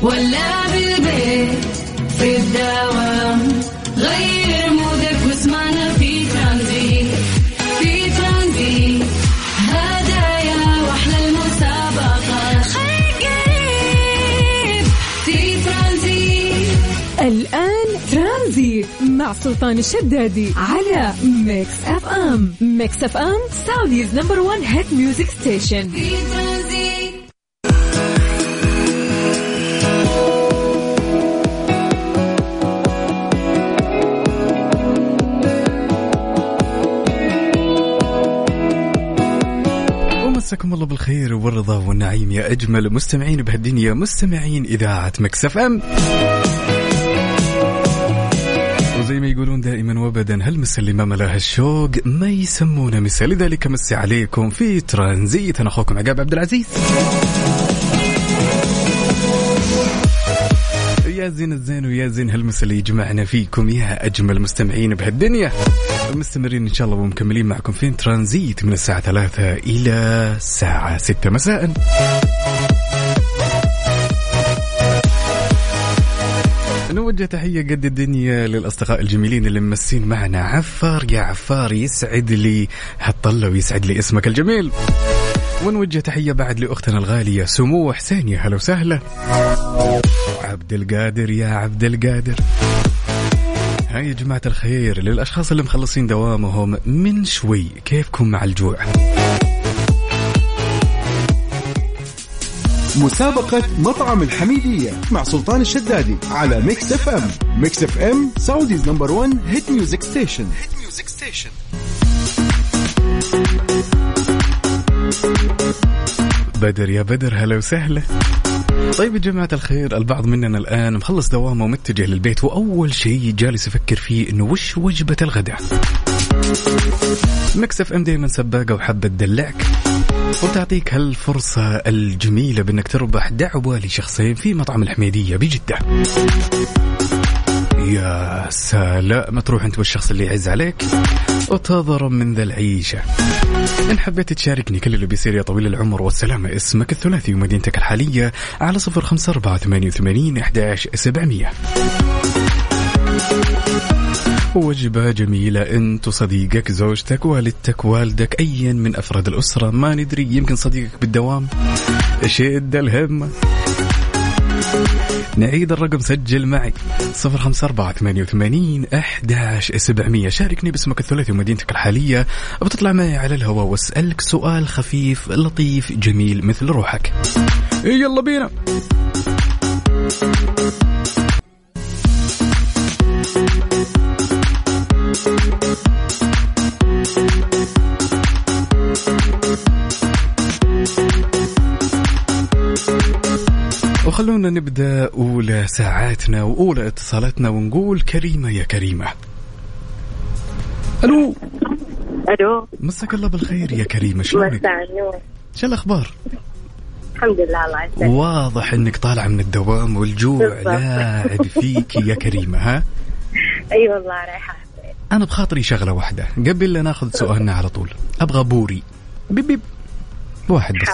ولا بالبيت في الدوام، غير مودك واسمعنا في ترانزيت. في ترانزيت هدايا واحلى المسابقة، خليك قريب في ترانزيت. الآن ترانزيت مع سلطان الشدادي على ميكس اف ام. ميكس اف ام سعوديز نمبر 1 هيت ميوزك ستيشن. في ترانزيت. مساكم الله بالخير والرضا والنعيم يا أجمل مستمعين بهالدنيا، مستمعين إذاعة ميكس اف ام. وزي ما يقولون دائما وابدا، هالمسا اللي ما ملاها الشوق ما يسمونه مسا، لذلك مسي عليكم في ترانزيت. أنا أخوكم عقاب عبد العزيز. يا زين الزين ويا زين هالمسا اللي يجمعنا فيكم يا أجمل مستمعين بهالدنيا. مستمرين إن شاء الله ومكملين معكم في ترانزيت من الساعة 3 إلى الساعة 6 مساء. نوجه تحية قد الدنيا للأصدقاء الجميلين اللي ممسين معنا. عفار يا عفار، يسعد لي هالطلة ويسعد لي اسمك الجميل. ونوجه تحية بعد لأختنا الغالية سمو حسين، يا هلا وسهلا. عبد القادر يا عبد القادر. هاي يا جماعة الخير للأشخاص اللي مخلصين دوامهم من شوي، كيفكم مع الجوع؟ مسابقة مطعم الحميدية مع سلطان الشدادي على ميكس اف ام. ميكس اف ام سعوديز نمبر 1 هيت ميوزك ستيشن. بدر يا بدر، هلا وسهلا. طيب يا جماعة الخير، البعض مننا الآن مخلص دوامه ومتجه للبيت، وأول شيء جالس يفكر فيه إنه وش وجبة الغداء. ميكس اف ام دايما سباقة وحابة تدلعك وتعطيك هالفرصة الجميلة بأنك تربح دعوة لشخصين في مطعم الحميدية بجدة. يا سلام، ما تروح أنت والشخص اللي يعز عليك وتضرب من ذا العيشة. إن حبيت تشاركني كل اللي بيصير يا طويل العمر والسلامة، اسمك الثلاثي ومدينتك الحالية على 0548811700. وجبة جميلة أنت وصديقك، زوجتك، والدتك، والدك، أيا من أفراد الأسرة، ما ندري، يمكن صديقك بالدوام. شد الهمة. نعيد الرقم، سجل معي 0548811700. شاركني باسمك الثلاثي ومدينتك الحالية، بتطلع معي على الهواء واسألك سؤال خفيف لطيف جميل مثل روحك. يلا بينا. وخلونا نبدأ أولى ساعاتنا وأولى اتصالاتنا ونقول كريمة يا كريمة. ألو. مساك الله بالخير يا كريمة، شلونك؟ شو الأخبار؟ الحمد لله الله يسعدك. واضح إنك طالعة من الدوام والجوع لاعب فيك يا كريمة. ها؟ أي والله رايحة. أنا بخاطري شغلة واحدة قبل لا ناخذ سؤالنا على طول، أبغى بوري بيب واحد بس.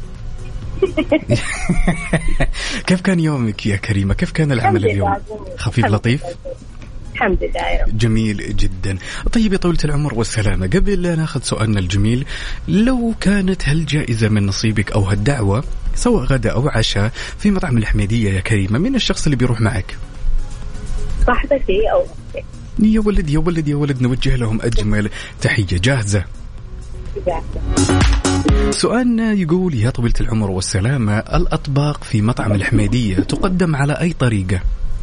كيف كان يومك يا كريمة؟ كيف كان العمل اليوم؟ خفيف لطيف؟ الحمد لله. جميل جدا. طيب يا طويلة العمر والسلامة، قبل لا ناخذ سؤالنا الجميل، لو كانت هالجائزة من نصيبك أو هالدعوة سواء غدا أو عشاء في مطعم الحميدية يا كريمة، من الشخص اللي بيروح معك؟ صاحبتي أو يا ولد يا ولد يا ولد، نوجه لهم أجمل تحية. جاهزة؟ سؤالنا يقول يا طويلة العمر والسلامة، الأطباق في مطعم الحميدية تقدم على أي طريقة؟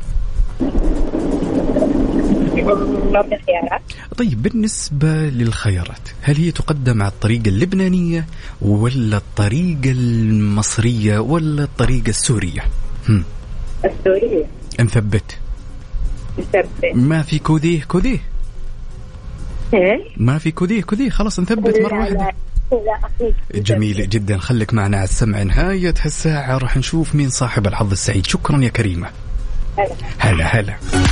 طيب بالنسبة للخيارات، هل هي تقدم على الطريقة اللبنانية ولا الطريقة المصرية ولا الطريقة السورية؟ السورية. نثبت. ما في كوديه ما في كوديه خلاص نثبت مرة واحدة. جميل جدا، خليك معنا على السمع. نهاية هالساعة راح نشوف مين صاحب الحظ السعيد. شكرا يا كريمة. هلا.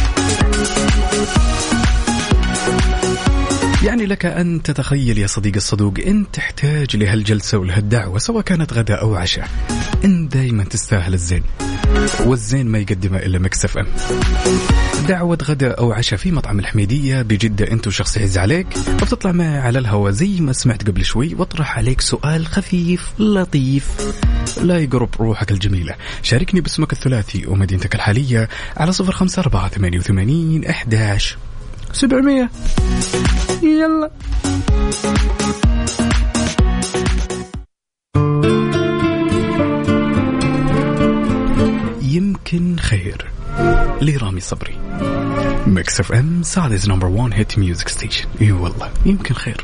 يعني لك أن تتخيل يا صديق الصدوق، أنت تحتاج لهالجلسة ولهالدعوة سواء كانت غداء أو عشاء، انت دايما تستاهل الزين، والزين ما يقدمه إلا ميكس اف ام. دعوة غداء أو عشاء في مطعم الحميدية بجدة أنت وشخص يعز عليك، وبتطلع معي على الهواء زي ما سمعت قبل شوي، واطرح عليك سؤال خفيف لطيف لا يقرب روحك الجميلة. شاركني باسمك الثلاثي ومدينتك الحالية على 0548811700. يلا يمكن خير لرامي صبري. ميكس اف ام سعوديز نمبر 1 هيت ميوزك ستيشن. اي والله يمكن خير.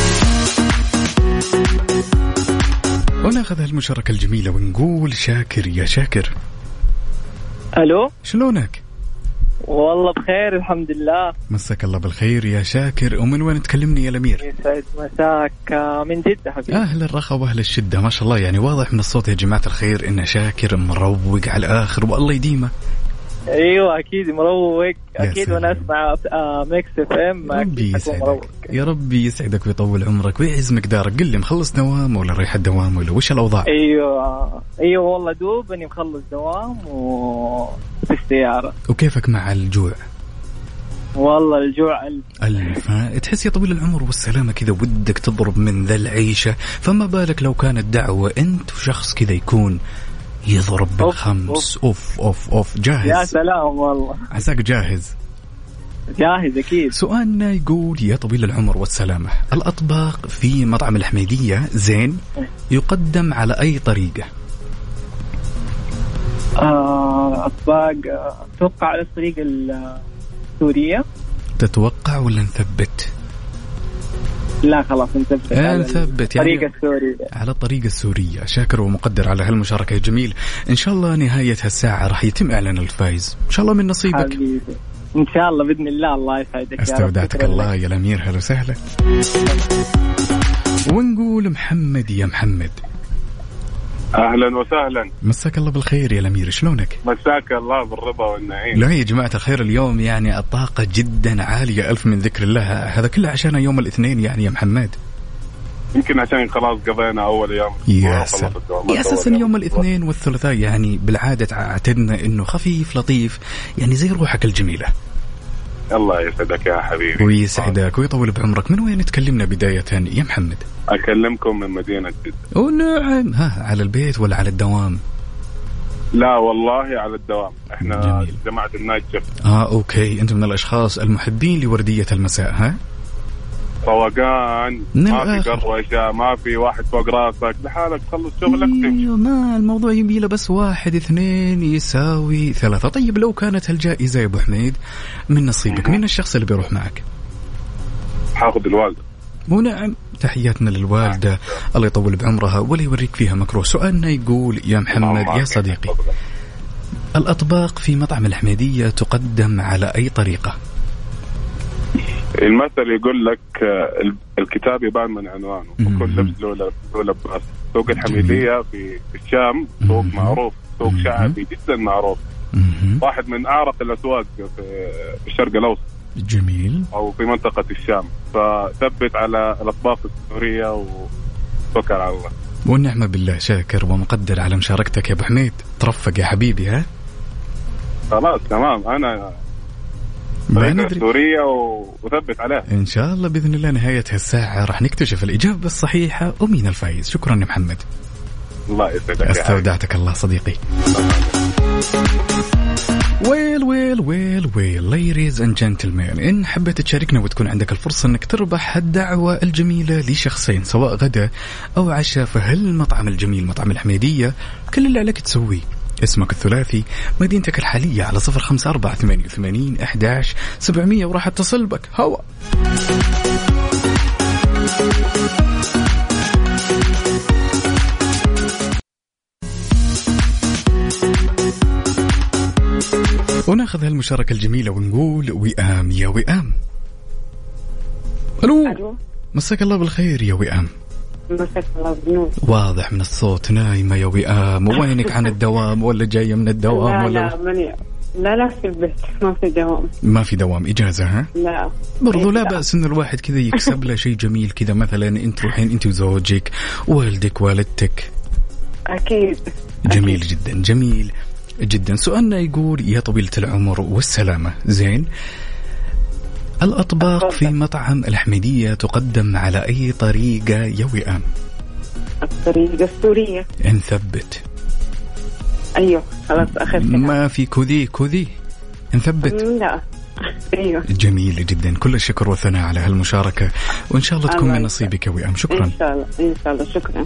وناخذ هالمشاركة الجميلة ونقول شاكر يا شاكر. الو، شلونك؟ والله بخير الحمد لله. مساك الله بالخير يا شاكر. ومن وين تكلمني يا الأمير؟ يسعد مساك. من جدة حبيبي. أهل الرخاء وأهل الشدة، ما شاء الله، يعني واضح من الصوت يا جماعة الخير إن شاكر مروق على الآخر والله يديمه. ايوه اكيد مروق اكيد، وانا اسمع ميكس اف ام اكيد حكون مروق. يا ربي يسعدك ويطول عمرك ويعز مقدارك. قل لي مخلص دوام ولا رايح الدوام ولا وش الاوضاع؟ ايوه والله دوب اني مخلص دوام وفي السياره. وكيفك مع الجوع؟ والله الجوع ألف. تحس يا طويل العمر والسلامة كذا ودك تضرب من ذا العيشة، فما بالك لو كانت دعوة انت وشخص كذا يكون يضرب بالخمس. أوف أوف أوف. جاهز؟ يا سلام والله. عساك جاهز؟ جاهز أكيد. سؤالنا يقول يا طويل العمر والسلامة، الأطباق في مطعم الحميدية زين يقدم على أي طريقة؟ أطباق أتوقع على الطريقة السورية. تتوقع ولا نثبت؟ لا خلاص نثبت. نثبت يعني الطريقة السورية. على الطريقة السورية. شاكر ومقدر على هالمشاركة جميل. إن شاء الله نهاية هالساعة راح يتم إعلان الفائز إن شاء الله من نصيبك حبيبي. إن شاء الله بإذن الله. الله يسعدك. استودعتك الله يا الأمير. هلا وسهلا. ونقول محمد يا محمد. أهلا وسهلا. مساك الله بالخير يا الأمير. شلونك؟ مساك الله بالرضا والنعيم. لا يا جماعة الخير، اليوم يعني الطاقة جدا عالية، ألف من ذكر الله. هذا كله عشان يوم الاثنين يعني يا محمد. يمكن عشان خلاص قضينا أول يوم. يا أساسا يوم الاثنين والثلاثاء يعني بالعادة اعتدنا إنه خفيف لطيف، يعني زي روحك الجميلة. الله يسعدك يا حبيبي ويسعدك ويطول بعمرك. من وين تكلمنا بداية يا محمد؟ أكلمكم من مدينة جدة. نعم. على البيت ولا على الدوام؟ لا والله على الدوام. احنا جميل. جماعة النايت شيفت. اوكي. انت من الاشخاص المحبين لوردية المساء. ها روقان، ما في قروشة، ما في واحد فوق راسك، لحالك تخلص شغلك تمشي. ما الموضوع يبيله بس 1 2 يساوي 3. طيب لو كانت هالجائزة يا ابو حميد من نصيبك، مين الشخص اللي بيروح معك؟ حاخذ الوالدة. ونعم، تحياتنا للوالدة الله يطول بعمرها ولا يوريك فيها مكروه. سؤالنا يقول يا محمد يا صديقي، الأطباق في مطعم الحميدية تقدم على أي طريقة؟ المثل يقول لك الكتاب يبان من عنوانه، وكل لبس له لباس. سوق الحميدية في الشام سوق معروف، سوق شعبي جدا معروف، واحد من أعرق الأسواق في الشرق الأوسط. جميل. أو في منطقة الشام. فثبت على الأطباق السورية وتوكل على الله. والنعمة بالله. شاكر ومقدر على مشاركتك يا أبو حميد. ترفق يا حبيبي. ها خلاص تمام. أنا سورية وثبت عليها إن شاء الله بإذن الله. نهاية هالساعة راح نكتشف الإجابة الصحيحة ومين الفائز. شكرا يا محمد. الله يسعدك. استودعتك الله صديقي. ويل ladies and gentlemen، إن حبيت تشاركنا وتكون عندك الفرصة أنك تربح الدعوة الجميلة لشخصين سواء غدا أو عشاء في هالمطعم الجميل مطعم الحميدية، كل اللي عليك تسويه اسمك الثلاثي مدينتك الحالية على 0548811700 وراح اتصل بك هوا. وناخذ هالمشاركة الجميلة ونقول وئام يا وئام. ألو. مساك الله بالخير يا وئام. مساك الله بالنور. واضح من الصوت نايمة يا وئام. وينك عن الدوام ولا جاية من الدوام؟ لا في البيت. ما في دوام. إجازة. ها لا برضو لا بأس إن الواحد كذا يكسب له شيء جميل كذا، مثلا أنت روحين أنت وزوجك والدك والدتك. أكيد جميل جدا، جميل جدا. سؤالنا يقول يا طويلة العمر والسلامة، زين، الأطباق في مطعم الحميدية تقدم على أي طريقة يا وئام؟ الطريقة السورية. نثبت. أيوه خلاص آخر كلام. ما في كذي نثبت. لا. أيوه. جميل جدا، كل الشكر والثناء على هالمشاركة، وإن شاء الله تكون من نصيبك يا وئام. شكرا. إن شاء الله شكرا.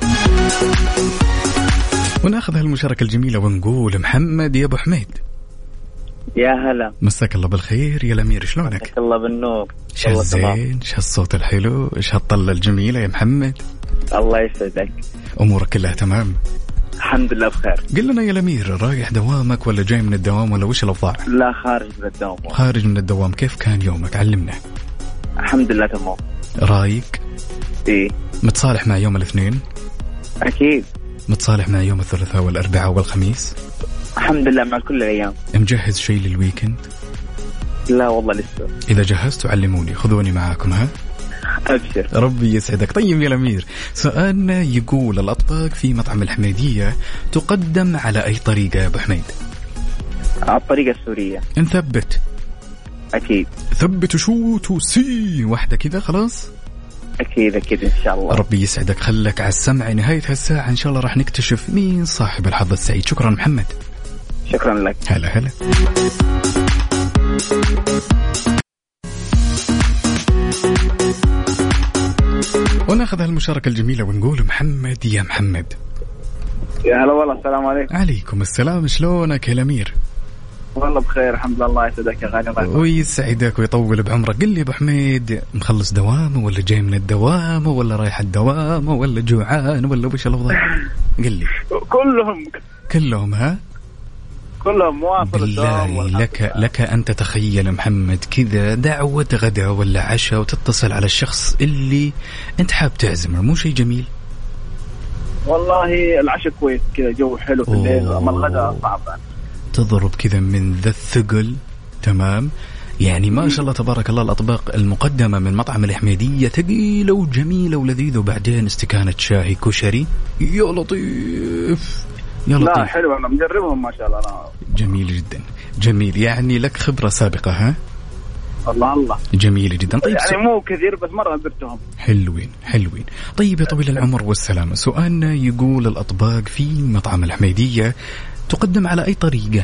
وناخذ هالمشاركة الجميلة ونقول محمد يا أبو حميد. يا هلا، مساك الله بالخير يا الأمير، شلونك؟ مساك الله بالنور. شو هالزين، شو هالصوت الحلو، شو هالطلة الجميلة يا محمد. الله يسعدك. أمورك كلها تمام؟ الحمد لله بخير. قل لنا يا الأمير، رايح دوامك ولا جاي من الدوام ولا وش الأوضاع؟ لا خارج من الدوام. خارج من الدوام، كيف كان يومك؟ علمنا. الحمد لله تمام. رايق؟ إيه. متصالح مع يوم الاثنين؟ أكيد. متصالح مع يوم الثلاثاء والأربعاء والخميس؟ الحمد لله مع كل الأيام. مجهز شيء للويكند؟ لا والله لسه. إذا جهزتوا علموني، خذوني معاكم. ها؟ أبشر. ربي يسعدك. طيب يا الأمير، سؤالنا يقول الأطباق في مطعم الحميدية تقدم على أي طريقة يا أبو حميد؟ على الطريقة السورية. نثبت. أكيد. ثبت وشوت وسي واحدة كذا خلاص. أكيد إن شاء الله. ربي يسعدك، خلك على السمع، نهاية هالساعة إن شاء الله راح نكتشف مين صاحب الحظ السعيد. شكرا محمد. شكرا لك. هلا. وناخذ هالمشاركة الجميلة ونقول محمد يا محمد. يا هلا والله، السلام عليكم. عليكم السلام، شلونك يا الأمير؟ والله بخير الحمد لله. الله يسعدك يا غالي. ويسعدك ويطول بعمرك. قل لي أبو حميد، مخلص دوامه ولا جاي من الدوام ولا رايح الدوام ولا جوعان ولا وش الأوضاع؟ قل لي. كلهم ها؟ كلهم مواصل الدوام. بالله لك أن تتخيل محمد كذا دعوة غدا ولا عشاء وتتصل على الشخص اللي أنت حاب تعزمه، مو شيء جميل؟ والله العشاء كويس كذا، جو حلو في الليل، أما الغداء صعب. تضرب كذا من ذا الثقل. تمام، يعني ما شاء الله تبارك الله، الأطباق المقدمة من مطعم الحميدية ثقيلة وجميلة ولذيذة، وبعدين استكانة شاهي كشري. يا لطيف يا لطيف. لا حلو، أنا مجربهم ما شاء الله. جميل جدا، جميل، يعني لك خبرة سابقة. ها؟ الله. جميل جدا. طيب يعني مو كثير بس مرة زرتهم. حلوين. طيب يا طويل العمر والسلامة، سؤالنا يقول الأطباق في مطعم الحميدية تقدم على أي طريقة؟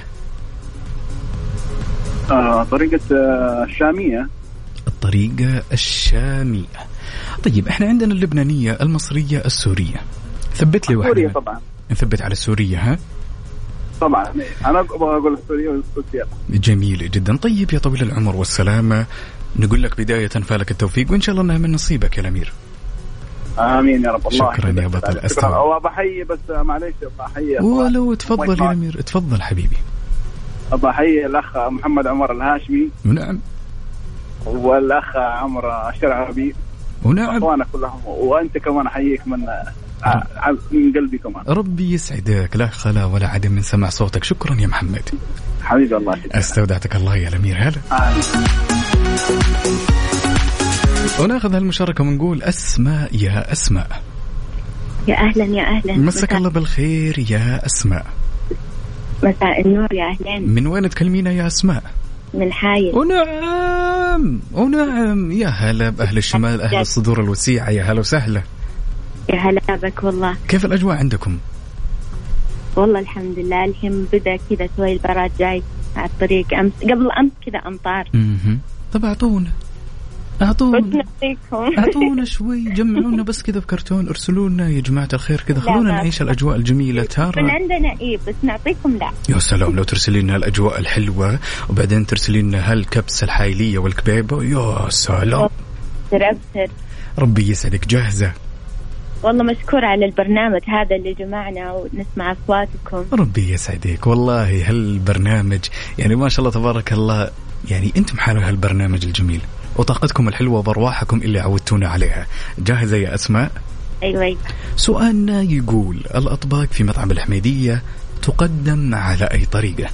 طريقة الشامية. الطريقة الشامية. طيب احنا عندنا اللبنانية، المصرية، السورية. ثبت لي واحدة. السورية طبعا. نثبت على السورية. ها؟ طبعا أنا أبغى أقول السورية والسورية. جميل جدا. طيب يا طويل العمر والسلامة، نقول لك بداية فالك التوفيق، وإن شاء الله أنها من نصيبك يا الأمير. آمين يا رب. الله شكرا يا بطل. أستوعب. وبحيي بس معليش بحيي. ولو تفضل يا الأمير، تفضل حبيبي. بحيي الأخ محمد عمر الهاشمي. ونعم. والأخ عمر الشرعبي. ونعم. وأنا كلهم، وأنت كمان أحييك من قلبي كمان. ربي يسعدك، لا خلا ولا عدم من سمع صوتك. شكرا يا محمد حبيبي. الله استودعتك الله يا الأمير. هلا. وناخذ هالمشاركة ونقول أسماء يا أسماء. يا أهلا. مساك الله بالخير يا أسماء. مساء النور يا أهلا. من وين تكلمينا يا أسماء؟ من حايل. ونعم يا هلا بأهل الشمال، أهل الصدور الوسيعة، يا هلا وسهلا. يا هلا بك والله. كيف الأجواء عندكم؟ والله الحمد لله، الحين بدأ كذا شوي البراد جاي على الطريق. قبل أمس كذا أمطار. طب أعطونا شوي، جمعونا بس كذا بكرتون، ارسلونا يا جماعة الخير كذا، خلونا نعيش الأجواء الجميلة. ترى من عندنا بس نعطيكم لا. يا سلام، لو ترسلينا الأجواء الحلوة وبعدين ترسلينا هالكبسة الحايلية والكبيبة، يا سلام. أبشر. ربي يسعدك. جاهزة؟ والله مشكور على البرنامج هذا اللي جمعنا ونسمع أصواتكم. ربي يسعدك والله. هالبرنامج يعني ما شاء الله تبارك الله، يعني أنتم حالوا هالبرنامج الجميل وطاقتكم الحلوة وأرواحكم اللي عودتونا عليها. جاهزة يا أسماء؟ أيوة. سؤالنا يقول الأطباق في مطعم الحميدية تقدم على أي طريقة؟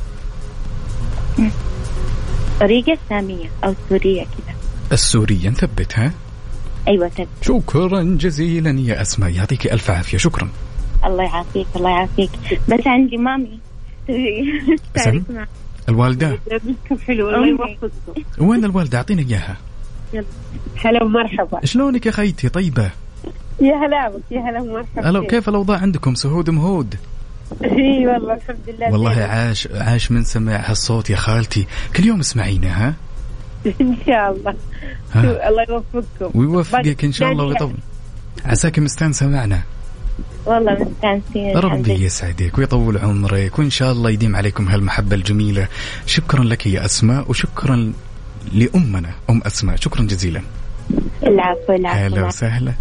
طريقة سامية أو سورية كذا. السورية. نثبتها. أيوة ثبت. شكرا جزيلا يا أسماء، يعطيك ألف عافية. شكرا. الله يعافيك الله يعافيك. بس عندي مامي تعرف معك الوالدة حلو الله يوفقكم. وين الوالدة؟ أعطينا إياها. هلا ومرحبا. شلونك يا خيتي؟ طيبة؟ يا هلا بك يا هلا ومرحبا. هلا. كيف الأوضاع عندكم؟ سهود مهود؟ اي والله الحمد لله. والله عاش من سمع هالصوت يا خالتي. كل يوم اسمعينا. ها ان شاء الله. الله يوفقكم ويوفقك ان شاء الله ويطول. عساك مستانسة معنا. والله مستانسين. ربي يسعدك ويطول عمرك وإن شاء الله يديم عليكم هالمحبة الجميلة. شكرا لك يا أسماء وشكرا لأمنا أم أسماء. شكرا جزيلا. العفو العفو. أهلا وسهلا.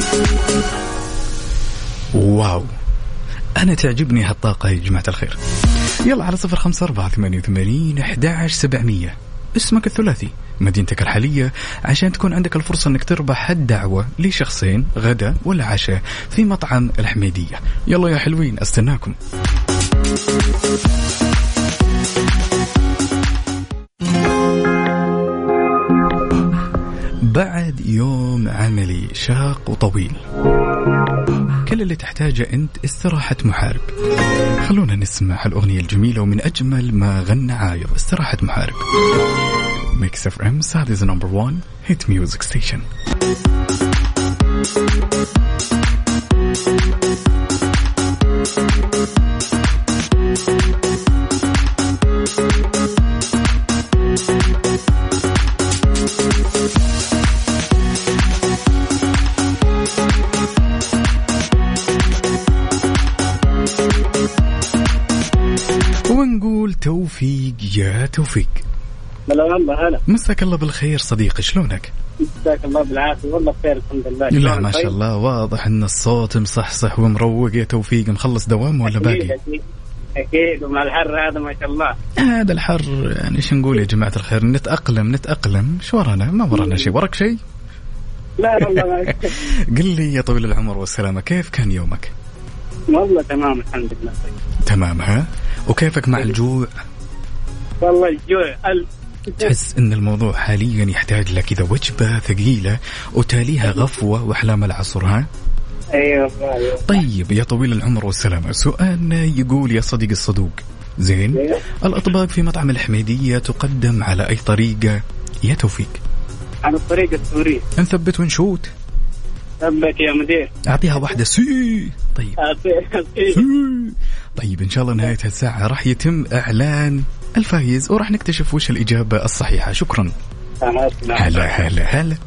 واو أنا تعجبني هالطاقة يا جماعة الخير. يلا على 0548811700 اسمك الثلاثي مدينتك الحالية عشان تكون عندك الفرصة أنك تربح الدعوة لشخصين غدا ولا عشاء في مطعم الحميدية. يلا يا حلوين استناكم. بعد يوم عملي شاق وطويل كل اللي تحتاجه أنت استراحة محارب. خلونا نسمع الأغنية الجميلة ومن أجمل ما غنى عايض استراحة محارب. Mix FM Saudi's number 1 hit music station. ونقول توفيق يا توفيق. هلا مساك الله بالخير صديقي. شلونك؟ مساك الله بالعافية والله بخير الحمد لله. لا ما شاء الله واضح ان الصوت مصحصح ومروق يا توفيق. مخلص دوام ولا باقي؟ أكيد ومع الحر هذا ما شاء الله. هذا الحر يعني شو نقول يا جماعة الخير؟ نتأقلم. شو ورانا؟ ما ورانا شيء. وراك شيء؟ لا والله قل لي يا طويل العمر والسلامة كيف كان يومك؟ والله تمام الحمد لله. تمام. ها وكيفك مع الجوع؟ والله الجوع تحس ان الموضوع حاليا يحتاج لك كذا وجبة ثقيلة وتاليها غفوة واحلام العصر. ها ايوه. طيب يا طويل العمر والسلامة سؤالنا يقول يا صديق الصدوق زين الأطباق في مطعم الحميدية تقدم على أي طريقة يا توفيق؟ على الطريقة السورية. نثبت ونشوت. ثبت يا مدير. أعطيها واحدة سي. طيب طيب إن شاء الله نهاية الساعة راح يتم إعلان الفائز وراح نكتشف وش الإجابة الصحيحة. شكرا. هلا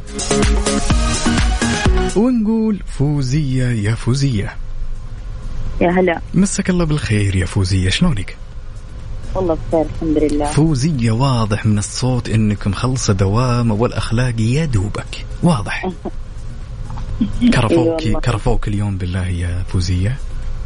ونقول فوزية يا فوزية. يا هلا. مسك الله بالخير يا فوزية. شلونك؟ والله بخير الحمد لله. فوزية واضح من الصوت إنك مخلصة دوام والأخلاق يا دوبك واضح. كرفوك اليوم بالله يا فوزية.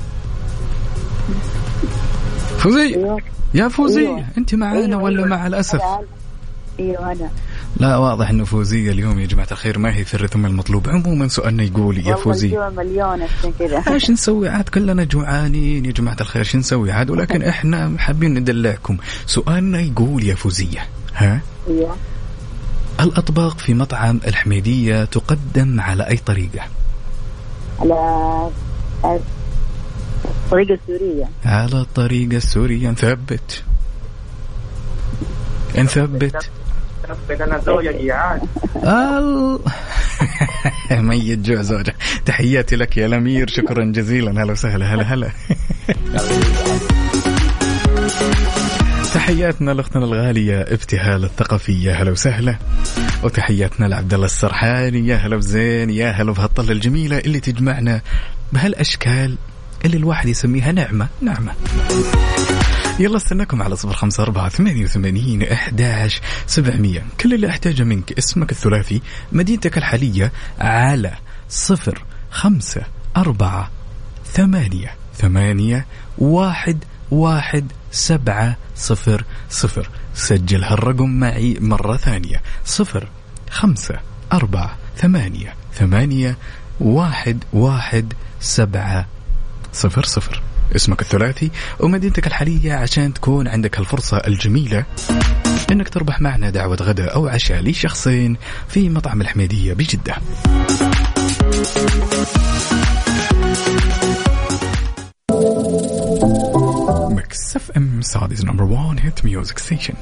فوزية يا فوزية أنت معانا ولا مع الأسف؟ أيوة أنا. لا واضح إنه فوزية اليوم يا جماعة الخير ما هي في الرتم المطلوب. عموما سؤالنا يقول يا فوزية والله مليون كذا. ايش نسوي عاد كلنا جوعانين يا جماعة الخير. شو نسوي عاد ولكن إحنا حابين ندلعكم. سؤالنا يقول يا فوزية ها أيوة. الأطباق في مطعم الحميدية تقدم على أي طريقة؟ على الطريقة السورية. على الطريقة السورية. نثبت أنا زوجة جيعان. ميت جوع زوجة. تحياتي لك يا الأمير. شكرا جزيلا. هلا وسهلا. هلا تحياتنا لأختنا الغالية ابتهال الثقافية. هلا وسهلا. وتحياتنا لعبد الله السرحاني. يا هلا وزين. يا هلا بهالطلة الجميلة اللي تجمعنا بهالأشكال اللي الواحد يسميها نعمة. يلا استناكم على 0548811700. كل اللي أحتاجه منك اسمك الثلاثي مدينتك الحالية على 0548811700. سجل هالرقم معي مرة ثانية 0548811700. اسمك الثلاثي ومدينتك الحالية عشان تكون عندك هالفرصة الجميلة انك تربح معنا دعوة غداء او عشاء لشخصين في مطعم الحميدية بجدة. ميكس اف ام سعوديز نمبر 1 هيت ميوزك ستيشن.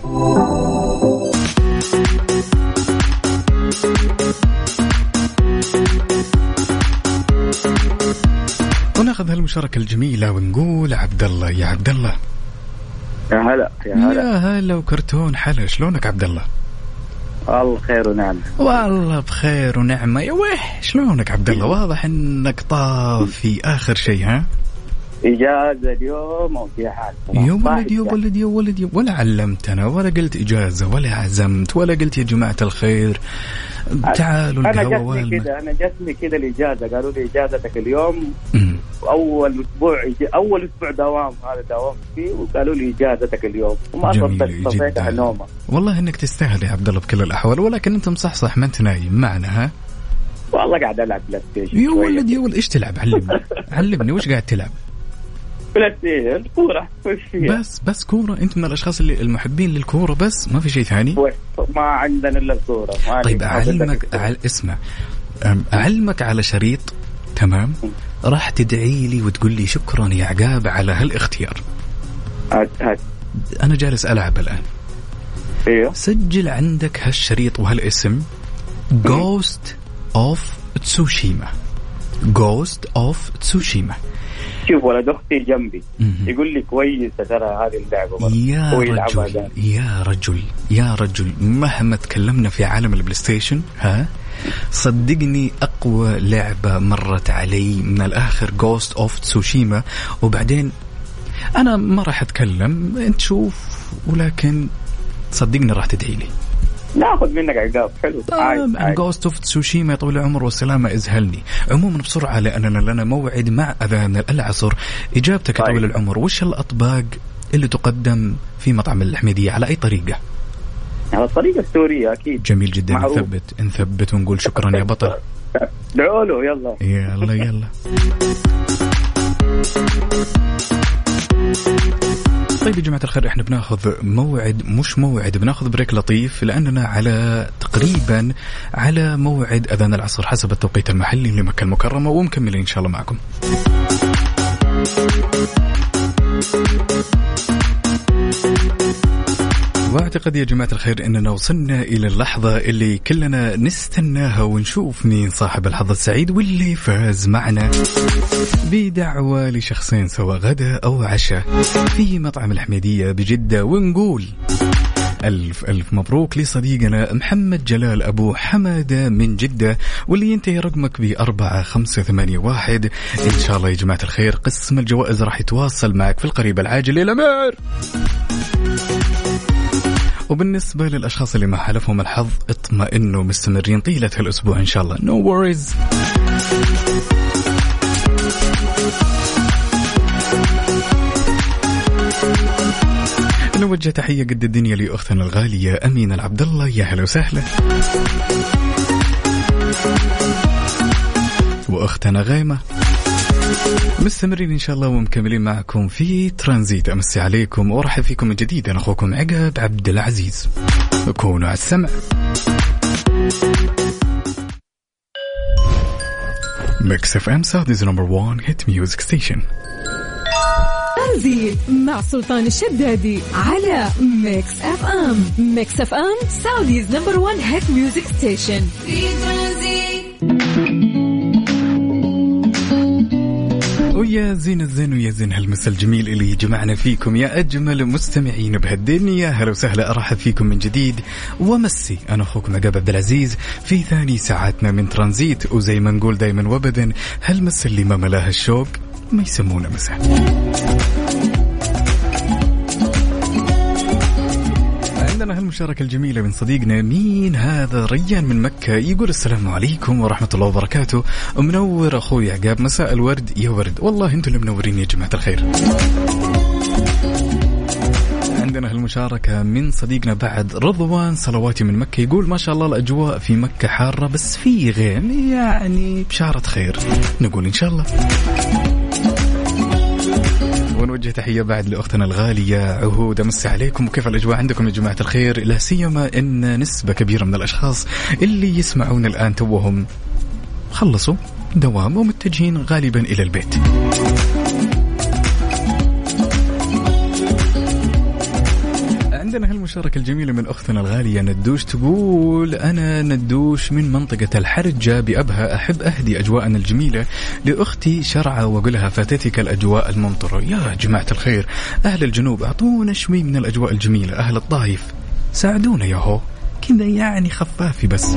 وناخذ هالمشاركة الجميلة ونقول عبد الله. يا عبد الله يا هلا يا هلا يا هلا وكرتون حلا، شلونك عبد الله؟ والله خير ونعمة. والله بخير ونعمة يا ويح. شلونك عبد الله؟ واضح انك طافي اخر شيء. ها إجازة اليوم أو في حال يا ولد يا ولد يا ولد، ولا علمتنا ولا قلت إجازة ولا عزمت ولا قلت يا جماعة الخير تعالوا القهوة. أنا جتني كده الإجازة، قالوا لي إجازتك اليوم أول أسبوع دوام، هذا دوام فيه، وقالوا لي إجازتك اليوم وما صدقت نومة. والله إنك تستاهل يا عبد الله بكل الأحوال، ولكن أنت مصحصح ما أنت نايم معنا. ها والله قاعد ألعب بلاي ستيشن. يا ولد يا ولد إيش تلعب؟ علمني وش قاعد تلعب؟ بلاي ستيشن كورة. بس كورة؟ أنت من الأشخاص اللي المحبين للكورة بس ما في شيء ثاني؟ ما عندنا إلا الكورة. طيب اسمع أعلمك على شريط، تمام؟ راح تدعي لي وتقول لي شكرا يا عقاب على هالاختيار. أنا جالس ألعب الآن. إيه؟ سجل عندك هالشريط وهالاسم Ghost of Tsushima. Ghost of Tsushima. شوف ولد أختي جنبي يقول لي كويس ترى هذه اللعبة. يا رجل مهما تكلمنا في عالم البلاي ستيشن، ها صدقني أقوى لعبة مرت علي من الآخر Ghost of Tsushima. وبعدين أنا ما راح أتكلم، أنت شوف، ولكن صدقني راح تدعي لي. ناخذ منك عقاب حلو. عن Ghost of Tsushima طول العمر والسلامة إذهلني. عموما بسرعة لأننا لنا موعد مع أذان العصر. إجابتك طويل العمر، وش الأطباق اللي تقدم في مطعم الحميدية على أي طريقة؟ على الطريقة السورية أكيد. جميل جدا. نثبت ونقول شكرا يا بطل. دعوا له. يلا طيب يا جماعة الخير، احنا بناخذ بناخذ بريك لطيف، لأننا على تقريبا على موعد أذان العصر حسب التوقيت المحلي لمكة المكرمة، ومكملين إن شاء الله معكم. واعتقد يا جماعة الخير إننا وصلنا إلى اللحظة اللي كلنا نستناها ونشوف مين صاحب الحظ السعيد واللي فاز معنا بدعوة لشخصين سواء غدا أو عشاء في مطعم الحميدية بجدة. ونقول ألف مبروك لصديقنا محمد جلال أبو حمادة من جدة، واللي ينتهي رقمك ب4581. إن شاء الله يا جماعة الخير قسم الجوائز راح يتواصل معك في القريب العاجل. إلى مير. وبالنسبة للأشخاص اللي ما حلفهم الحظ اطمئنوا، مستمرين طيلة هالأسبوع إن شاء الله. No worries. نوجه تحية قد الدنيا لأختنا الغالية أمينة العبد الله. يا هلا وسهلا. وأختنا غيمة. مستمرين إن شاء الله ومكملين معكم في ترانزيت. أمسي عليكم وأرحب فيكم من جديد. أنا أخوكم عقاب عبد العزيز، كونوا على السمع. ميكس اف ام سعوديز نمبر 1 هيت ميوزك ستيشن. ترانزيت مع سلطان الشدادي على ميكس اف ام. ميكس اف ام سعوديز نمبر 1 هيت ميوزك ستيشن. في ترانزيت. ويا زين الزين ويا زين هالمسا الجميل اللي جمعنا فيكم يا أجمل مستمعين بهالدنيا. هلا وسهلا، أرحب فيكم من جديد ومسي. أنا أخوكم عقاب عبد العزيز في ثاني ساعاتنا من ترانزيت. وزي ما نقول دايما وابدا، هالمسا اللي ما ملاها الشوق ما يسمونه مسا. عندنا هالمشاركة الجميلة من صديقنا. مين هذا؟ ريان من مكة، يقول السلام عليكم ورحمة الله وبركاته. منور أخوي عقاب، مساء الورد يا ورد. والله أنتم اللي منورين يا جماعة الخير. عندنا هالمشاركة من صديقنا بعد رضوان صلواتي من مكة، يقول ما شاء الله الأجواء في مكة حارة بس في غيم، يعني بشارة خير. نقول إن شاء الله. ونوجه تحية بعد لأختنا الغالية عهود. أمسي عليكم، وكيف الأجواء عندكم يا جماعة الخير؟ لا سيما إن نسبة كبيرة من الأشخاص اللي يسمعون الآن توهم خلصوا دوام ومتجهين غالبا إلى البيت. عندنا هالمشاركة الجميلة من أختنا الغالية ندوش، تقول أنا ندوش من منطقة الحرجة بأبها، أحب أهدي أجواءنا الجميلة لأختي شرعة وأقولها فاتتك الأجواء الممطرة. يا جماعة الخير، أهل الجنوب أعطونا شوي من الأجواء الجميلة، أهل الطائف ساعدونا يا هو كذا يعني خفافي بس.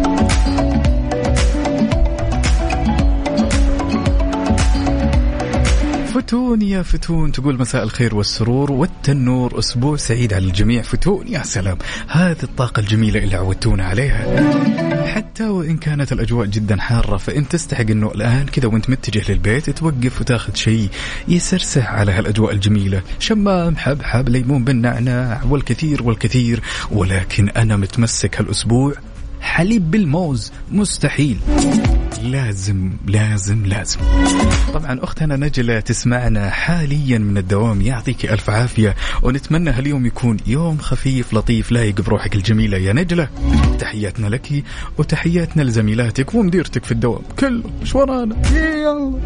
فتون يا فتون تقول مساء الخير والسرور والتنور، أسبوع سعيد على الجميع. فتون يا سلام، هذه الطاقة الجميلة اللي عودتونا عليها، حتى وإن كانت الأجواء جدا حارة فإن تستحق أنه الآن كذا وإنت متجه للبيت توقف وتاخذ شيء يسرسح على هالأجواء الجميلة، شمام حب ليمون بالنعناع والكثير والكثير. ولكن أنا متمسك هالأسبوع حليب بالموز مستحيل، لازم لازم لازم. طبعا أختنا نجلة تسمعنا حاليا من الدوام، يعطيك ألف عافية، ونتمنى هاليوم يكون يوم خفيف لطيف لايق بروحك الجميلة يا نجلة. تحياتنا لك وتحياتنا لزميلاتك ومديرتك في الدوام، كل مش ورانا. يلا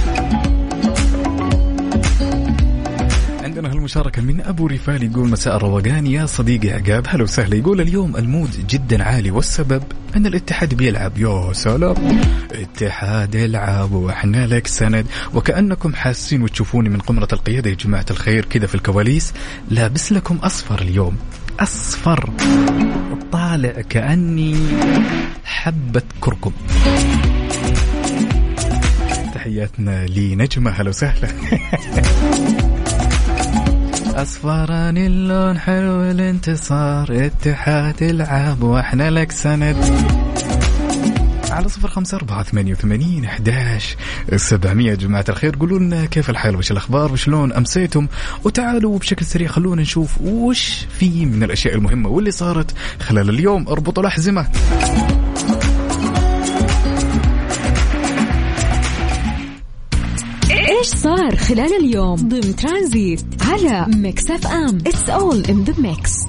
عندنا هالمشاركة من أبو رفال، يقول مساء الروقان يا صديقي عقاب، هلا وسهلا. يقول اليوم المود جدا عالي والسبب أن الاتحاد بيلعب. يا سلام، اتحاد يلعب وإحنا لك سند، وكأنكم حاسين وتشوفوني من قمرة القيادة يا جماعة الخير كذا في الكواليس، لابس لكم أصفر اليوم، أصفر طالع كأني حبة كركم. تحياتنا لنجمة، هلا وسهلا. أصفران اللون حلو الانتصار، اتحاد العاب واحنا لك سند. على 0548811700 يا جماعة الخير، قولوا لنا كيف الحال، وش الأخبار، وشلون أمسيتم، وتعالوا بشكل سريع خلونا نشوف وش في من الأشياء المهمة واللي صارت خلال اليوم. اربطوا الأحزمة. إيش صار خلال اليوم ضمن ترانزيت على ميكس اف ام. It's all in the mix.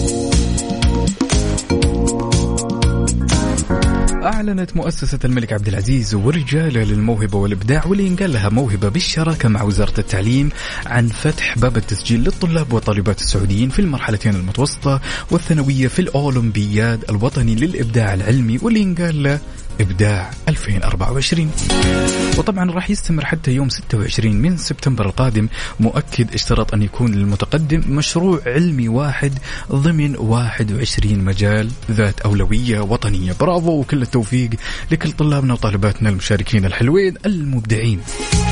أعلنت مؤسسة الملك عبد العزيز ورجاله للموهبة والإبداع واللي ينقال لها موهبة بالشراكة مع وزارة التعليم عن فتح باب التسجيل للطلاب والطالبات السعوديين في المرحلتين المتوسطة والثانوية في الأولمبياد الوطني للإبداع العلمي واللي ينقال له إبداع 2024. وطبعا راح يستمر حتى يوم 26 من سبتمبر القادم. مؤكد اشترط أن يكون للمتقدم مشروع علمي واحد ضمن 21 مجال ذات أولوية وطنية. برافو وكل التوفيق لكل طلابنا وطالباتنا المشاركين الحلوين المبدعين.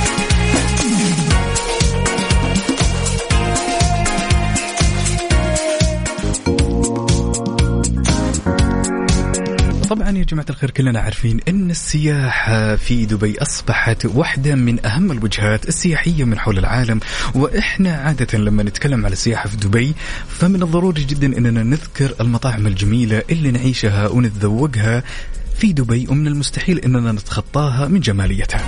طبعا يا جماعة الخير كلنا عارفين أن السياحة في دبي أصبحت واحدة من أهم الوجهات السياحية من حول العالم، وإحنا عادة لما نتكلم على السياحة في دبي فمن الضروري جدا أننا نذكر المطاعم الجميلة اللي نعيشها ونتذوقها في دبي، ومن المستحيل أننا نتخطاها من جماليتها.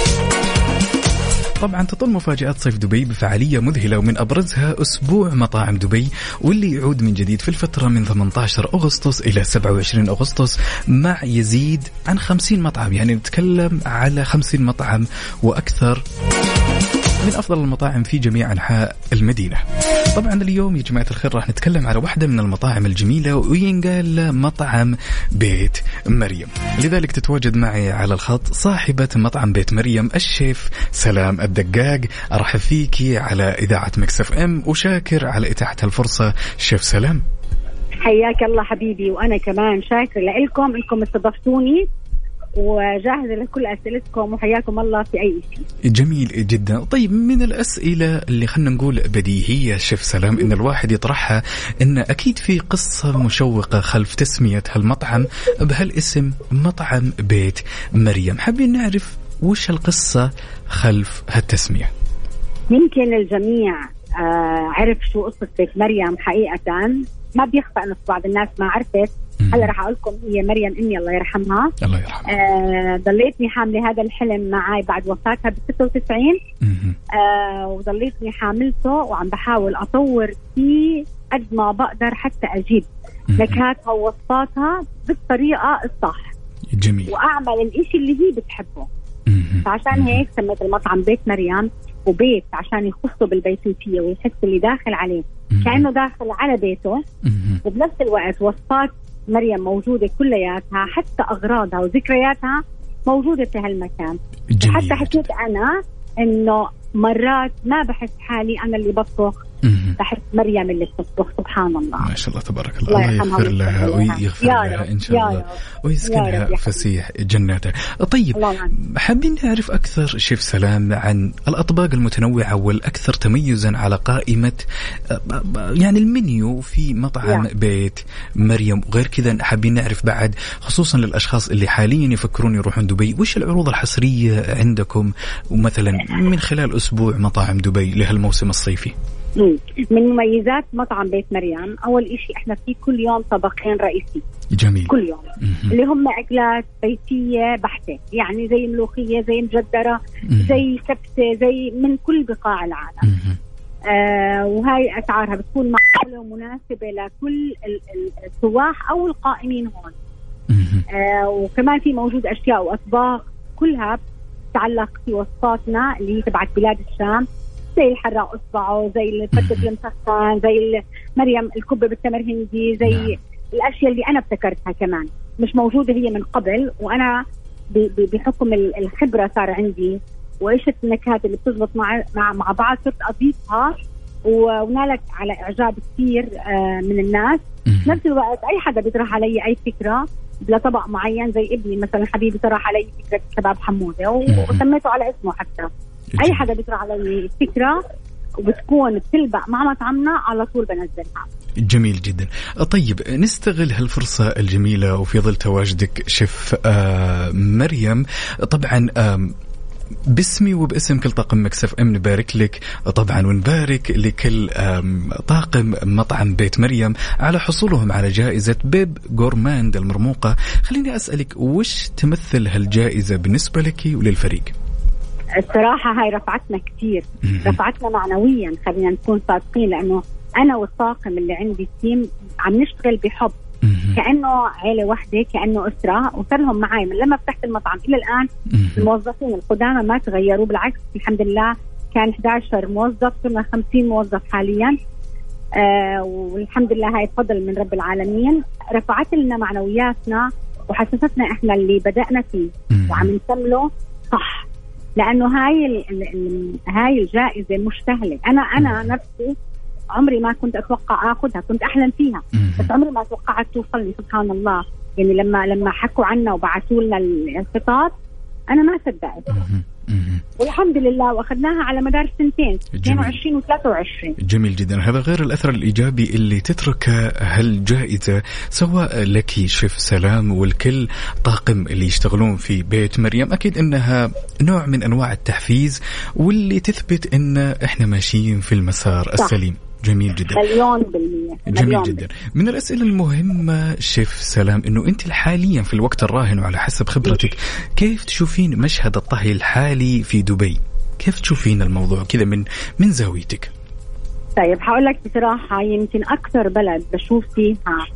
طبعا تطل مفاجآت صيف دبي بفعالية مذهلة، ومن أبرزها أسبوع مطاعم دبي واللي يعود من جديد في الفترة من 18 أغسطس إلى 27 أغسطس مع يزيد عن 50 مطعم، يعني نتكلم على 50 مطعم وأكثر من أفضل المطاعم في جميع أنحاء المدينة. طبعا اليوم يا جماعة الخير راح نتكلم على واحدة من المطاعم الجميلة وينقال مطعم بيت مريم، لذلك تتواجد معي على الخط صاحبة مطعم بيت مريم الشيف سلام الدقاق. أرحب فيكي على إذاعة ميكس اف ام وشاكر على إتاحة الفرصة شيف سلام. حياك الله حبيبي، وأنا كمان شاكر لكم إنكم استضفتوني وجاهزة لكل أسئلتكم، وحياكم الله في أي شيء. جميل جدا. طيب من الأسئلة اللي خلنا نقول بديهية شيف سلام إن الواحد يطرحها، إن أكيد في قصة مشوقة خلف تسمية هالمطعم بهالاسم مطعم بيت مريم. حابين نعرف وش القصة خلف هالتسمية. يمكن الجميع عرف شو قصة بيت مريم. حقيقة ما بيخفى أن بعض الناس ما عرفت. هلا رح أقول لكم هي مريم أمي الله يرحمها. الله يرحمها. ضليتني حاملة هذا الحلم معي بعد وفاتها ب96. وضليتني حاملته وعم بحاول أطور فيه قد ما بقدر حتى أجيب نكهاتها ووصفاتها بالطريقة الصح. جميل. وأعمل الإشي اللي هي بتحبه. فعشان هيك سميت المطعم بيت مريم. وبيت عشان يخصه بالبيتوتية ويحس اللي داخل عليه كأنه داخل على بيته. وبنفس الوقت وصفات مريم موجودة كلياتها، حتى أغراضها وذكرياتها موجودة في هالمكان. حتى حكيت أنا إنه مرات ما بحس حالي أنا اللي بطبخ، بحس مريم اللي بتطبخ. سبحان الله، ما شاء الله تبارك الله. الله يغفر لها ويغفر لها إن شاء الله ويسكنها فسيح جناته. طيب حابين نعرف أكثر شيف سلام عن الأطباق المتنوعة والأكثر تميزا على قائمة يعني المنيو في مطعم بيت مريم. وغير كذا حابين نعرف بعد خصوصا للأشخاص اللي حاليا يفكرون يروحون دبي، وش العروض الحصرية عندكم ومثلا من خلال أسبوع مطاعم دبي لهالموسم الصيفي؟ من مميزات مطعم بيت مريم أول إشي إحنا في كل يوم طبقين رئيسي. جميل. كل يوم اللي هم أكلات بيتية بحتة، يعني زي ملوخية، زي مجدرة، زي كبسة، زي من كل بقاع العالم. وهاي أسعارها بتكون معقولة ومناسبة لكل السواح أو القائمين هون. وكمان في موجود أشياء وأطباق كلها تتعلق في وصفاتنا اللي هي تبعت بلاد الشام، زي الحراق أصبعه، زي الفتة المسخن، زي مريم الكبة بالتمر هندي، زي الأشياء اللي أنا ابتكرتها كمان مش موجودة هي من قبل، وأنا بحكم الخبرة صار عندي وإيش النكهات اللي بتزبط مع بعض صرت أضيفها ونالت على إعجاب كثير من الناس. نفس الوقت أي حدا بيطرح علي أي فكرة لطبق معين، زي ابني مثلا حبيبي طرح علي فكرة كباب حمودة وسميته على اسمه. حتى أي حدا بيطرح علي فكرة وبتكون بتلبق مع مطعمنا على طول بنزلها. جميل جدا. طيب نستغل هالفرصة الجميلة وفي ظل تواجدك شيف مريم، طبعا باسمي وباسم كل طاقم ميكس اف ام نبارك لك طبعا، ونبارك لكل طاقم مطعم بيت مريم على حصولهم على جائزة بيب غورماند المرموقة. خليني أسألك وش تمثل هالجائزة بالنسبة لك وللفريق؟ الصراحة هاي رفعتنا كتير، رفعتنا معنويا، خلينا نكون صادقين، لأنه أنا والطاقم اللي عندي التيم عم نشتغل بحب كأنه عائلة واحدة، كأنه أسرة، وصار لهم معي من لما فتحت المطعم إلى الآن. الموظفين القدامى ما تغيروا، بالعكس الحمد لله كان 11 موظف صرنا 50 موظف حاليا. والحمد لله هاي فضل من رب العالمين، رفعت لنا معنوياتنا وحسستنا إحنا اللي بدأنا فيه وعم نكمله صح، لأنه هاي الجائزة مش سهلة. أنا نفسي عمري ما كنت أتوقع أخذها، كنت أحلم فيها بس عمري ما توقعت توصلني. سبحان الله، يعني لما حكوا عنا وبعثوا لنا الخطاب أنا ما صدقت، والحمد لله وأخذناها على مدار سنتين 22 و23. جميل جدا. هذا غير الأثر الإيجابي اللي تترك هالجائزة سواء لك شيف سلام والكل طاقم اللي يشتغلون في بيت مريم. أكيد أنها نوع من أنواع التحفيز واللي تثبت أن إحنا ماشيين في المسار السليم. جميل جدا. مليون بالمية. جميل جدا. من الأسئلة المهمة شيف سلام إنه أنت حاليا في الوقت الراهن وعلى حسب خبرتك كيف تشوفين مشهد الطهي الحالي في دبي؟ كيف تشوفين الموضوع كذا من زاويتك؟ طيب هقول لك بصراحة، يمكن أكثر بلد بشوف فيها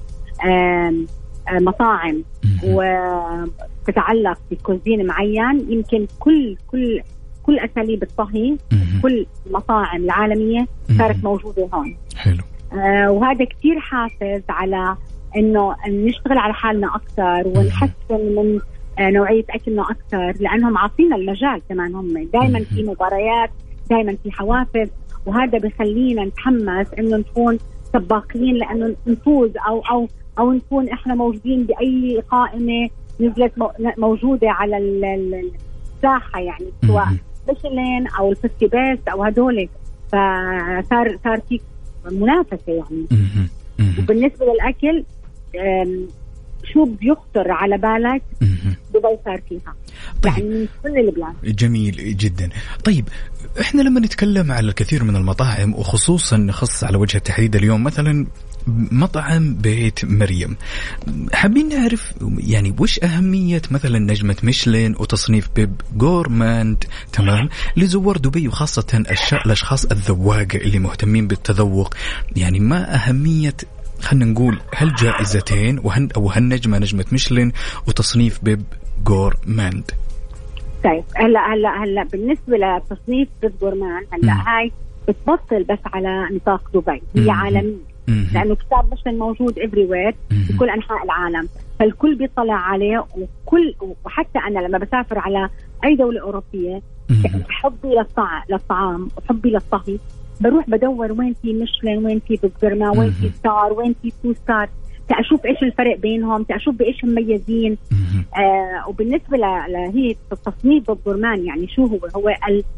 مطاعم وتتعلق بكوزين معين، يمكن كل أساليب الطهي كل المطاعم العالمية صارت موجودة هون. حلو. وهذا كتير حافز على إنه نشتغل على حالنا أكثر ونحسن من نوعية أكلنا أكثر، لأنهم عاطينا المجال كمان. هم دائما في مباريات، دائما في حوافز، وهذا بخلينا نتحمس إنه نكون سباقين، لأنه نفوز أو نكون إحنا موجودين بأي قائمة نزلت موجودة على الساحة، يعني سواء ميشلين أو الفستيباس أو هدول، فصار في منافسة يعني. وبالنسبة للأكل شو بيخطر على بالك دبي صار فيها. طيب. يعني كل البلاد. جميل جدا. طيب احنا لما نتكلم على الكثير من المطاعم وخصوصا نخص على وجه التحديد اليوم مثلا مطعم بيت مريم، حابين نعرف يعني وش أهمية مثلا نجمة ميشلين وتصنيف بيب غورماند تمام لزوار دبي، وخاصة الأشخاص الذواق اللي مهتمين بالتذوق. يعني ما أهمية خلنا نقول هالجائزتين وهالنجمة نجمة ميشلين وتصنيف بيب غورماند؟ طيب هلا بالنسبه لتصنيف بيت غورمان هلا هاي بتبطل بس على نطاق دبي، هي عالميه لانه كتاب ميشلان موجود everywhere في كل انحاء العالم، فالكل بيطلع عليه، وحتى انا لما بسافر على اي دوله اوروبيه حبي للطعام وحبي للطهي بروح بدور وين في ميشلان، وين في بيت غورمان، وين في ستار، وين في 2 ستار، تأشوف إيش الفرق بينهم، تأشوف بإيش مميزين. وبالنسبة لهي التصنيف بيت غورمان يعني شو هو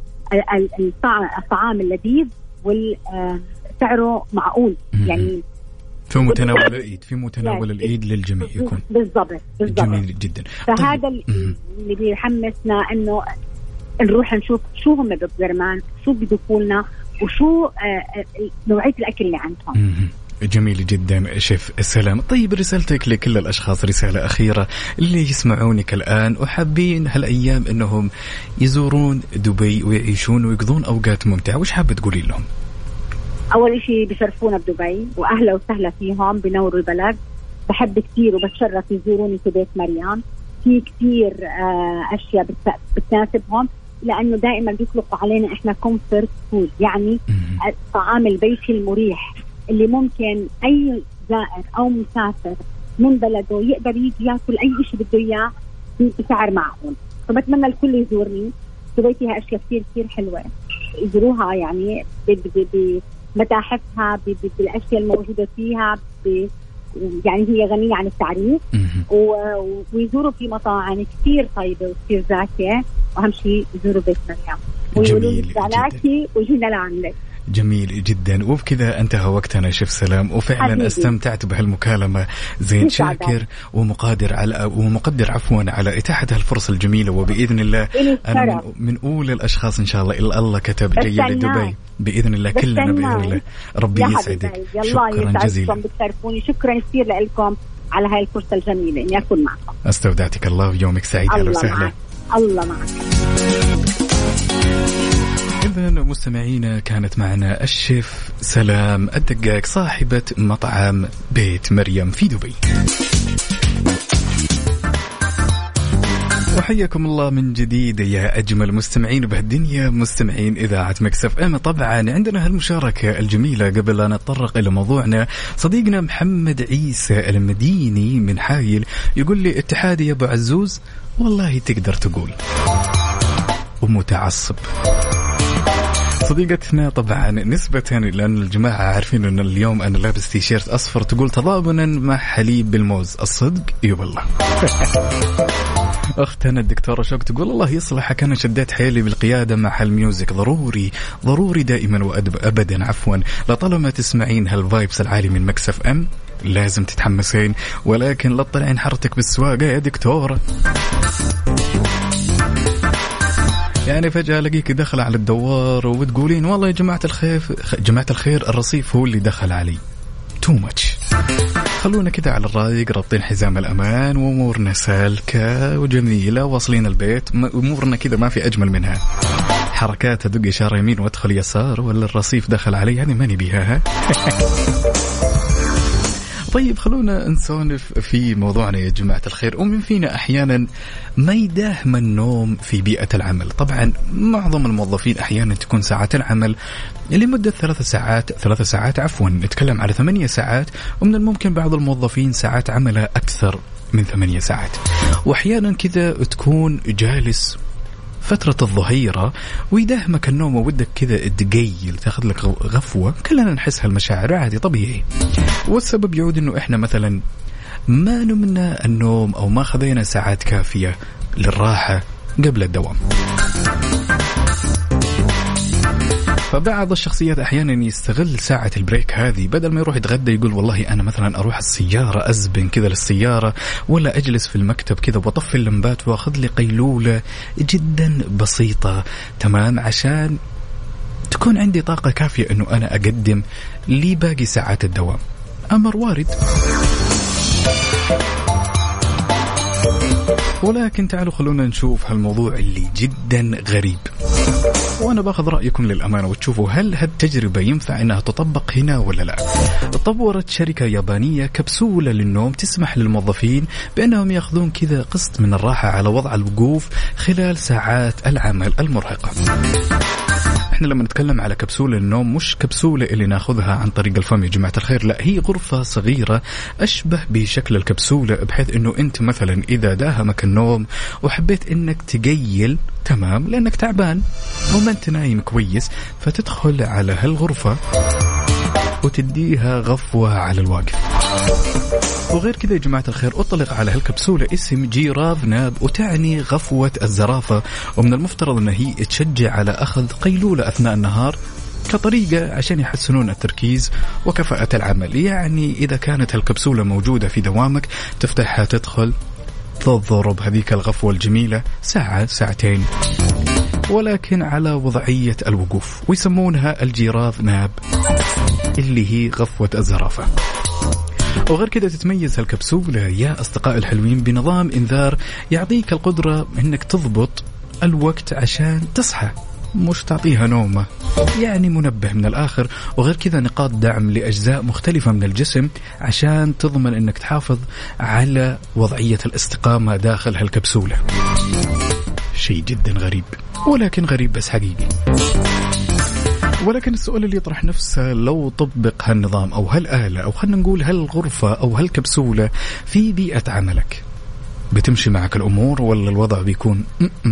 الطعام اللذيذ والسعره معقول، يعني في متناول الإيد، في متناول الإيد للجميع يكون بالضبط. جميل جدا. فهذا اللي بيحمسنا إنه نروح نشوف شو هم بيت غورمان، شو بيضيفوا لنا، وشو نوعية الأكل اللي عندهم. جميل جدا شيف سلام. طيب رسالتك لكل الأشخاص، رسالة أخيرة اللي يسمعونك الآن وحابين هالأيام أنهم يزورون دبي ويعيشون ويقضون أوقات ممتعة، وش حابة تقولي لهم؟ أول شيء بشرفونا بدبي وأهلا وسهلا فيهم، بنوروا البلد. بحب كتير وبتشرف يزوروني في بيت مريم، في كتير أشياء بتناسبهم، لأنه دائما بيطلقوا علينا إحنا كومفورت فود، يعني الطعام البيتي المريح اللي ممكن أي زائر أو مسافر من بلده يقدر يجي يأكل أي شيء بده إياه بسعر معقول. فبتمنى الكل يزورني. دبي فيها أشياء كتير كتير حلوة يزوروها، يعني بمتاحفها، بالأشياء الموجودة فيها، يعني هي غنية عن التعريف. ويزوروا في مطاعم كتير طيبة وكتير زاكية، وأهم شيء يزوروا بيت مريم ويقولوا لي زعلاتي وجينا لعندك. جميل جدا. وبكذا انتهى وقتنا شيف سلام، وفعلا حبيبي. استمتعت بهالمكالمة. زين شاكر ومقدر على إتاحة هالفرصة الجميلة، وبإذن الله أنا من أولى الأشخاص إن شاء الله إلا الله كتب جاي لدبي بإذن الله، كلنا بإذن الله. ربي يسعدك، شكرا جزيلا. بتعرفوني، شكرا كثير لكم على هاي الفرصة الجميلة إني أكون معكم. استودعتك الله ويومك سعيد. أهلا وسهلا. الله معك. إذن مستمعينا كانت معنا الشيف سلام الدقاق صاحبة مطعم بيت مريم في دبي. وحياكم الله من جديد يا أجمل مستمعين بهالدنيا، مستمعين إذاعة ميكس اف ام. طبعا عندنا هالمشاركة الجميلة قبل لا نتطرق إلى موضوعنا. صديقنا محمد عيسى المديني من حايل يقول لي اتحادي يا أبو عزوز، والله تقدر تقول ومتعصب. صديقتنا طبعا نسبة لأن الجماعة عارفين أن اليوم أنا لابس تيشيرت أصفر تقول تضامنا مع حليب بالموز، الصدق يبالله. أختنا الدكتورة شوق تقول الله يصلحك، أنا شديت حيلي بالقيادة مع الميوزك، ضروري دائما وأبدا عفوا، لطالما تسمعين هالفايبس العالي من ميكس اف ام لازم تتحمسين، ولكن لا تطلعين حرتك بالسواقة يا دكتورة. يعني فجأة ألاقيك دخل على الدوار وبتقولين والله يا جماعة الخير الرصيف هو اللي دخل علي. تو ماتش. خلونا كده على الرايق، رابطين حزام الأمان وأمورنا سالكة وجميلة، واصلين البيت أمورنا كده ما في أجمل منها. حركات أدق إشارة يمين وأدخل يسار، ولا الرصيف دخل علي، يعني ماني بيها. طيب خلونا نسولف في موضوعنا يا جماعة الخير. ومن فينا أحيانا ما يداهم النوم في بيئة العمل. طبعا معظم الموظفين أحيانا تكون ساعات العمل لمدة 3 ساعات نتكلم على 8 ساعات، ومن الممكن بعض الموظفين ساعات عملها أكثر من 8 ساعات. وأحيانا كذا تكون جالس فترة الظهيرة ويداهمك النوم وودك كذا تقيل تاخذ لك غفوة. كلنا نحس هالمشاعر، عادي طبيعي. والسبب يعود انه احنا مثلا ما نمنا النوم او ما خذينا ساعات كافية للراحة قبل الدوام. فبعض الشخصيات أحيانا يستغل ساعة البريك هذه، بدل ما يروح يتغدى يقول والله أنا مثلا أروح السيارة أزبن كذا للسيارة، ولا أجلس في المكتب كذا وأطفي اللمبات وأخذ لي قيلولة جدا بسيطة، تمام، عشان تكون عندي طاقة كافية أنه أنا أقدم لي باقي ساعات الدوام. أمر وارد. ولكن تعالوا خلونا نشوف هالموضوع اللي جدا غريب. وأنا باخذ رأيكم للأمانة وتشوفوا هل هالتجربة ينفع أنها تطبق هنا ولا لا. طورت شركة يابانية كبسولة للنوم تسمح للموظفين بأنهم يأخذون كذا قسط من الراحة على وضع الوقوف خلال ساعات العمل المرهقة. احنا لما نتكلم على كبسولة النوم مش كبسولة اللي ناخذها عن طريق الفم يا جماعة الخير، لا هي غرفة صغيرة أشبه بشكل الكبسولة، بحيث انه انت مثلا اذا داهمك النوم وحبيت انك تقيل تمام لانك تعبان وما انت نايم كويس، فتدخل على هالغرفة وتديها غفوة على الواقف. وغير كذا يا جماعة الخير أطلق على هالكبسولة اسم جيراف ناب، وتعني غفوة الزرافة، ومن المفترض أن هي تشجع على أخذ قيلولة أثناء النهار كطريقة عشان يحسنون التركيز وكفاءة العمل. يعني إذا كانت هالكبسولة موجودة في دوامك تفتحها تدخل تضرب هذيك الغفوة الجميلة ساعة ساعتين، ولكن على وضعية الوقوف، ويسمونها الجيراف ناب اللي هي غفوة الزرافة. وغير كده تتميز هالكبسولة يا أصدقاء الحلوين بنظام إنذار يعطيك القدرة أنك تضبط الوقت عشان تصحى، مش تعطيها نومة، يعني منبه من الآخر. وغير كذا نقاط دعم لأجزاء مختلفة من الجسم عشان تضمن أنك تحافظ على وضعية الاستقامة داخل هالكبسولة. شيء جدا غريب، ولكن غريب بس حقيقي. ولكن السؤال اللي يطرح نفسه، لو طبق هالنظام أو هالآلة أو خلنا نقول هالغرفة أو هالكبسولة في بيئة عملك، بتمشي معك الأمور ولا الوضع بيكون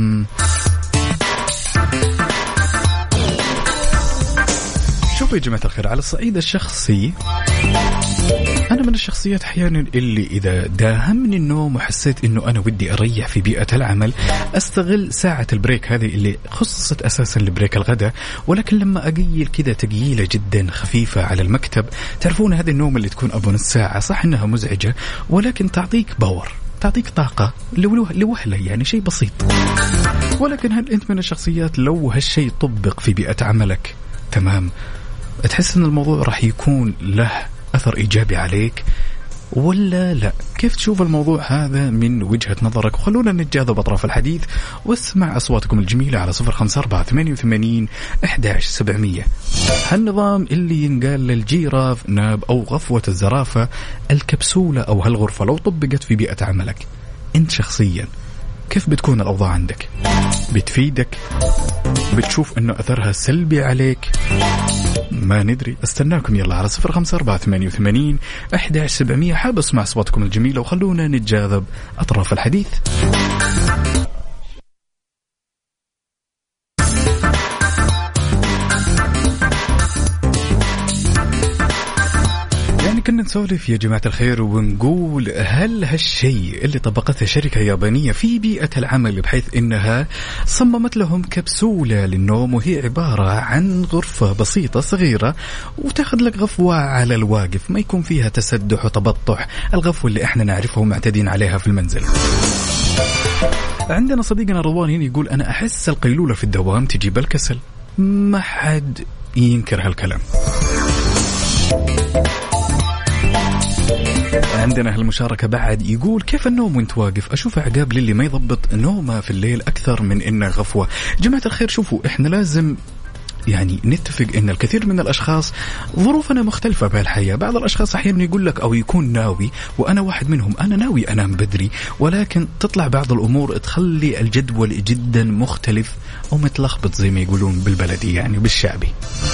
شوفوا يا جماعة الخير، على الصعيد الشخصي أنا من الشخصيات أحيانا اللي إذا داهمني النوم وحسيت إنه أنا ودي أريح في بيئة العمل، أستغل ساعة البريك هذه اللي خصصت أساسا لبريك الغداء، ولكن لما أقيل كذا تقييلة جدا خفيفة على المكتب، تعرفون هذه النوم اللي تكون أبو نص ساعة، صح إنها مزعجة ولكن تعطيك باور، تعطيك طاقة لوهلة، يعني شيء بسيط. ولكن هل أنت من الشخصيات لو هالشيء طبق في بيئة عملك تمام تحس أن الموضوع راح يكون له أثر إيجابي عليك ولا لا؟ كيف تشوف الموضوع هذا من وجهة نظرك؟ وخلونا نتجاذب أطراف الحديث واسمع أصواتكم الجميلة على 0548811700. هالنظام اللي ينقال للجيراف ناب أو غفوة الزرافة، الكبسولة أو هالغرفة لو طبقت في بيئة عملك أنت شخصيا كيف بتكون الأوضاع عندك؟ بتفيدك؟ بتشوف أنه أثرها سلبي عليك؟ ما ندري. استناكم يلا على 0548811700. حاب اسمع أصواتكم الجميلة وخلونا نتجاذب أطراف الحديث. كنا نسولف يا جماعة الخير ونقول هل هالشيء اللي طبقته شركة يابانية في بيئة العمل بحيث إنها صممت لهم كبسولة للنوم، وهي عبارة عن غرفة بسيطة صغيرة وتاخذ لك غفوة على الواقف، ما يكون فيها تسدح وتبطح، الغفوة اللي احنا نعرفها ومعتادين عليها في المنزل. عندنا صديقنا رضوان هنا يقول أنا أحس القيلولة في الدوام تجيب الكسل. ما حد ينكر هالكلام. عندنا هالمشاركة بعد يقول كيف النوم وانت واقف؟ أشوف عقاب للي ما يضبط نومه في الليل أكثر من إنه غفوة. جماعة الخير شوفوا إحنا لازم يعني نتفق إن الكثير من الأشخاص ظروفنا مختلفة بهالحياة. بعض الأشخاص أحيانا يقول لك أو يكون ناوي، وأنا واحد منهم، أنا ناوي أنام بدري، ولكن تطلع بعض الأمور تخلي الجدول جدا مختلف ومتلخبط زي ما يقولون بالبلدي يعني بالشعبي.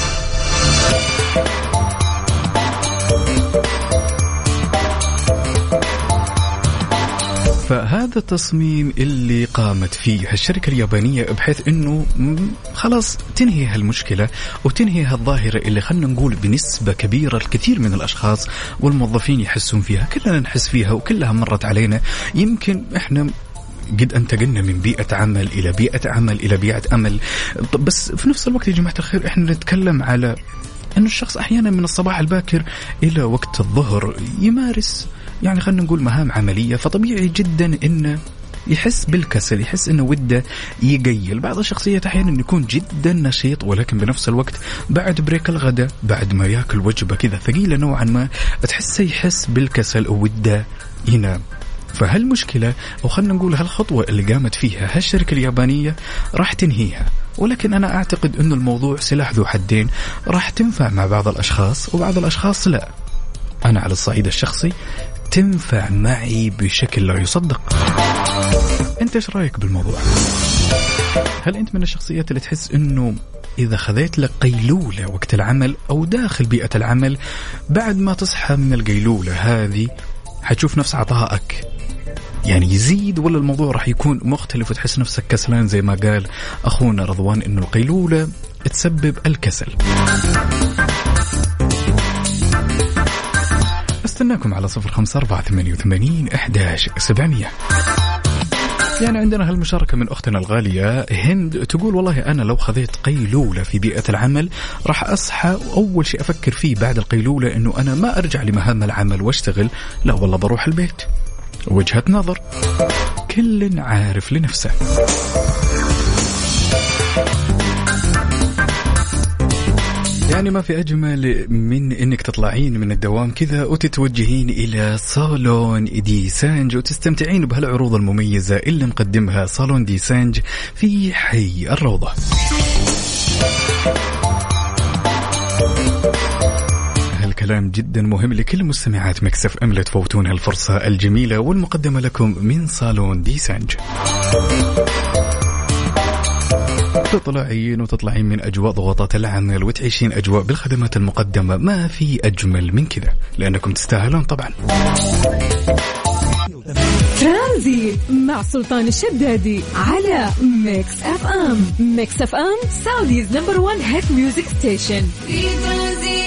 فهذا التصميم اللي قامت فيه الشركة اليابانية بحيث أنه خلاص تنهي هالمشكلة وتنهي هالظاهرة اللي خلنا نقول بنسبة كبيرة الكثير من الأشخاص والموظفين يحسون فيها، كلنا نحس فيها وكلها مرت علينا. يمكن إحنا قد انتقلنا من بيئة عمل إلى بيئة عمل إلى بيئة عمل، بس في نفس الوقت يا جماعة الخير إحنا نتكلم على أن الشخص أحيانا من الصباح الباكر إلى وقت الظهر يمارس يعني خلنا نقول مهام عملية، فطبيعي جدا إنه يحس بالكسل، يحس إنه وده يقيل. بعض الشخصيات أحيانا يكون جدا نشيط، ولكن بنفس الوقت بعد بريك الغداء بعد ما يأكل وجبة كذا ثقيلة نوعا ما تحسه يحس بالكسل أو وده ينام. فهالمشكلة أو خلنا نقول هالخطوة اللي قامت فيها هالشركة اليابانية راح تنهيها، ولكن أنا أعتقد أنه الموضوع سلاح ذو حدين، راح تنفع مع بعض الأشخاص وبعض الأشخاص لا. أنا على الصعيد الشخصي تنفع معي بشكل لا يصدق. أنت إيش رأيك بالموضوع؟ هل أنت من الشخصيات اللي تحس أنه إذا خذيت لك قيلولة وقت العمل أو داخل بيئة العمل بعد ما تصحى من القيلولة هذه حتشوف نفس عطائك يعني يزيد، ولا الموضوع راح يكون مختلف وتحس نفسك كسلان زي ما قال أخونا رضوان إنه القيلولة تسبب الكسل؟ استناكم على 0548811700. يعني عندنا هالمشاركة من أختنا الغالية هند تقول والله أنا لو خذيت قيلولة في بيئة العمل راح أصحى وأول شيء أفكر فيه بعد القيلولة إنه أنا ما أرجع لمهام العمل واشتغل، لا والله بروح البيت. وجهة نظر، كل عارف لنفسه. يعني ما في أجمل من إنك تطلعين من الدوام كذا وتتوجهين إلى صالون دي سانج وتستمتعين بهالعروض المميزة اللي مقدمها صالون دي سانج في حي الروضة. هالكلام جدا مهم لكل مستمعات ميكس اف ام، لا تفوتون هالفرصة الجميلة والمقدمة لكم من صالون دي سانج. تطلعين وتطلعين من أجواء ضغوطات العمل وتعيشين أجواء بالخدمات المقدمة، ما في أجمل من كذا لأنكم تستاهلون طبعا. ترانزيت مع سلطان الشدادي على ميكس اف ام. ميكس اف ام سعوديز نمبر 1 هيت ميوزك ستيشن. في ترانزيت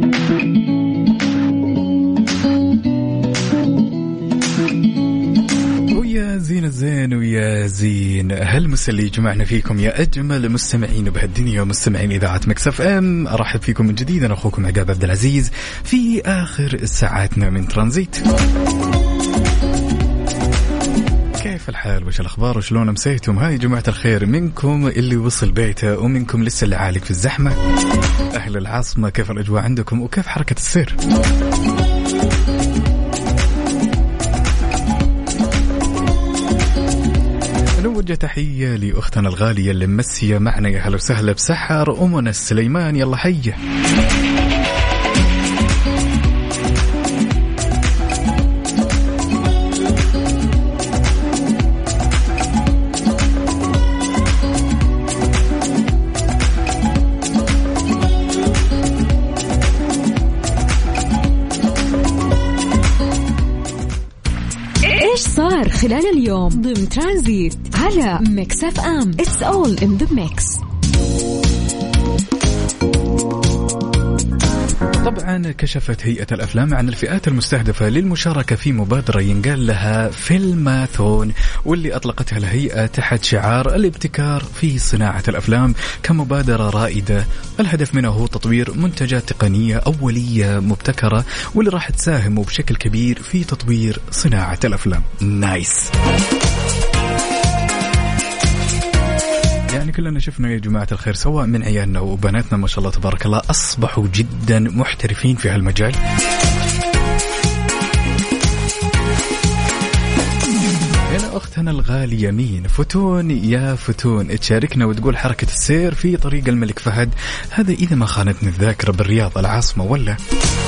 ويا زين الزين ويا زين هالمسلي جمعنا فيكم يا أجمل مستمعين بهالدنيا ومستمعين إذاعة ميكس اف ام. أرحب فيكم من جديد، أنا أخوكم عقاب عبد العزيز في آخر ساعاتنا من ترانزيت. كيف الحال وش الأخبار وشلون مسيتم؟ هاي جماعة الخير، منكم اللي وصل بيته ومنكم لسه اللي عالق في الزحمة. أهل العاصمة كيف الأجواء عندكم وكيف حركة السير؟ نوجه تحية لأختنا الغالية اللي ممسية معنا، يا هلا وسهلا بسحر أمنا السليمان، يلا حية. صار خلال اليوم ضمن ترانزيت على ميكس اف ام. It's all in the mix. طبعا كشفت هيئة الأفلام عن الفئات المستهدفة للمشاركة في مبادرة ينقال لها فيلماثون، واللي أطلقتها الهيئة تحت شعار الابتكار في صناعة الأفلام كمبادرة رائدة. الهدف منها هو تطوير منتجات تقنية أولية مبتكرة واللي راح تساهم بشكل كبير في تطوير صناعة الأفلام. نايس. يعني كلنا شفنا يا جماعة الخير سواء من عيالنا وبناتنا ما شاء الله تبارك الله أصبحوا جدا محترفين في هالمجال. هنا أختنا الغالية مين فتون، يا فتون تشاركنا وتقول حركة السير في طريق الملك فهد، هذا إذا ما خانتني الذاكرة بالرياض العاصمة ولا؟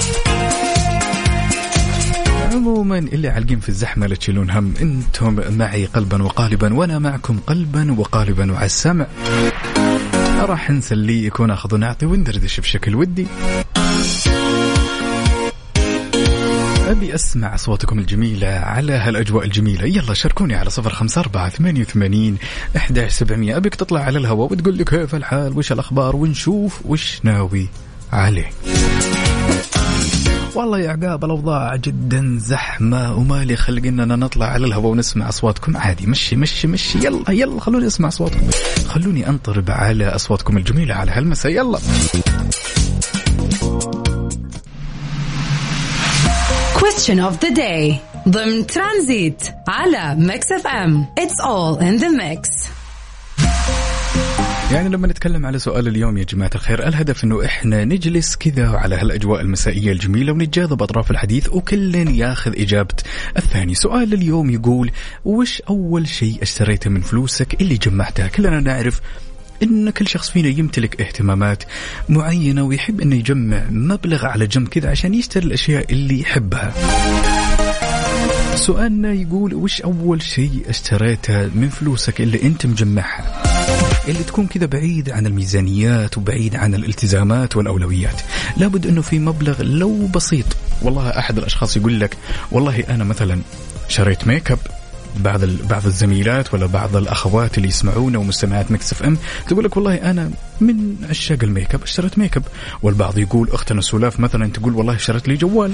عموما اللي عالقين في الزحمة لا تشيلون هم، انتم معي قلبا وقالبا وانا معكم قلبا وقالبا وعلى السمع. راح نسليك وناخذ ونعطي وندردش بشكل ودي. أبي أسمع أصواتكم الجميلة على هالأجواء الجميلة. يلا شاركوني على 0548811700. أبيك تطلع على الهواء وتقول لي كيف الحال وش الأخبار ونشوف وش ناوي عليه. والله يا عقاب الأوضاع جدا زحمة ومالي خلق إننا نطلع على الهواء ونسمع أصواتكم عادي. مشي مشي مشي، يلا يلا خلوني أسمع أصواتكم، خلوني أنطرب على أصواتكم الجميلة على هالمساء. يلا Question of the day ضمن ترانزيت على ميكس اف ام. It's all in the mix. يعني لما نتكلم على سؤال اليوم يا جماعة الخير، الهدف انه احنا نجلس كذا على هالاجواء المسائية الجميلة ونتجاذب اطراف الحديث وكل ياخذ اجابة الثاني. سؤال اليوم يقول وش اول شيء اشتريته من فلوسك اللي جمعتها؟ كلنا نعرف إن كل شخص فينا يمتلك اهتمامات معينة ويحب إنه يجمع مبلغ على جنب كذا عشان يشتري الأشياء اللي يحبها. سؤالنا يقول وش أول شيء اشتريته من فلوسك اللي أنت مجمعها، اللي تكون كذا بعيد عن الميزانيات وبعيد عن الالتزامات والأولويات، لابد أنه في مبلغ لو بسيط. والله أحد الأشخاص يقول لك والله أنا مثلا شريت ميك اب، بعض الزميلات ولا بعض الأخوات اللي يسمعونا ومستمعات ميكس اف ام تقول لك والله أنا من عشاق الميك اب اشتريت ميك اب. والبعض يقول أختنا سولاف مثلا تقول والله اشتريت لي جوال.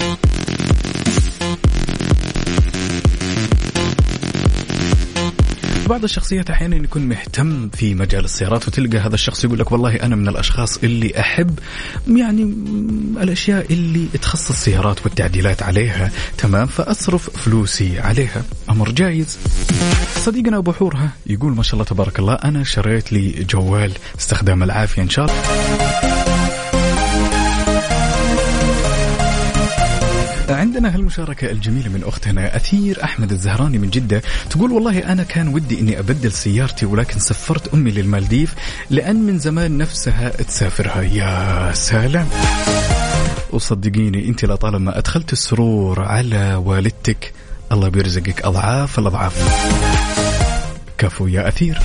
بعض الشخصيات أحيانا يكون مهتم في مجال السيارات وتلقى هذا الشخص يقول لك والله أنا من الأشخاص اللي أحب يعني الأشياء اللي تخص السيارات والتعديلات عليها، تمام، فأصرف فلوسي عليها، أمر جايز. صديقنا أبو حورها يقول ما شاء الله تبارك الله أنا شريت لي جوال استخدام العافية إن شاء الله. عندنا هالمشاركة الجميلة من أختنا أثير أحمد الزهراني من جدة، تقول والله أنا كان ودي إني أبدل سيارتي ولكن سفرت أمي للمالديف لأن من زمان نفسها تسافرها. يا سلام. وصدقيني أنت لطالما أدخلت السرور على والدتك الله بيرزقك أضعاف الأضعاف. كفو يا أثير.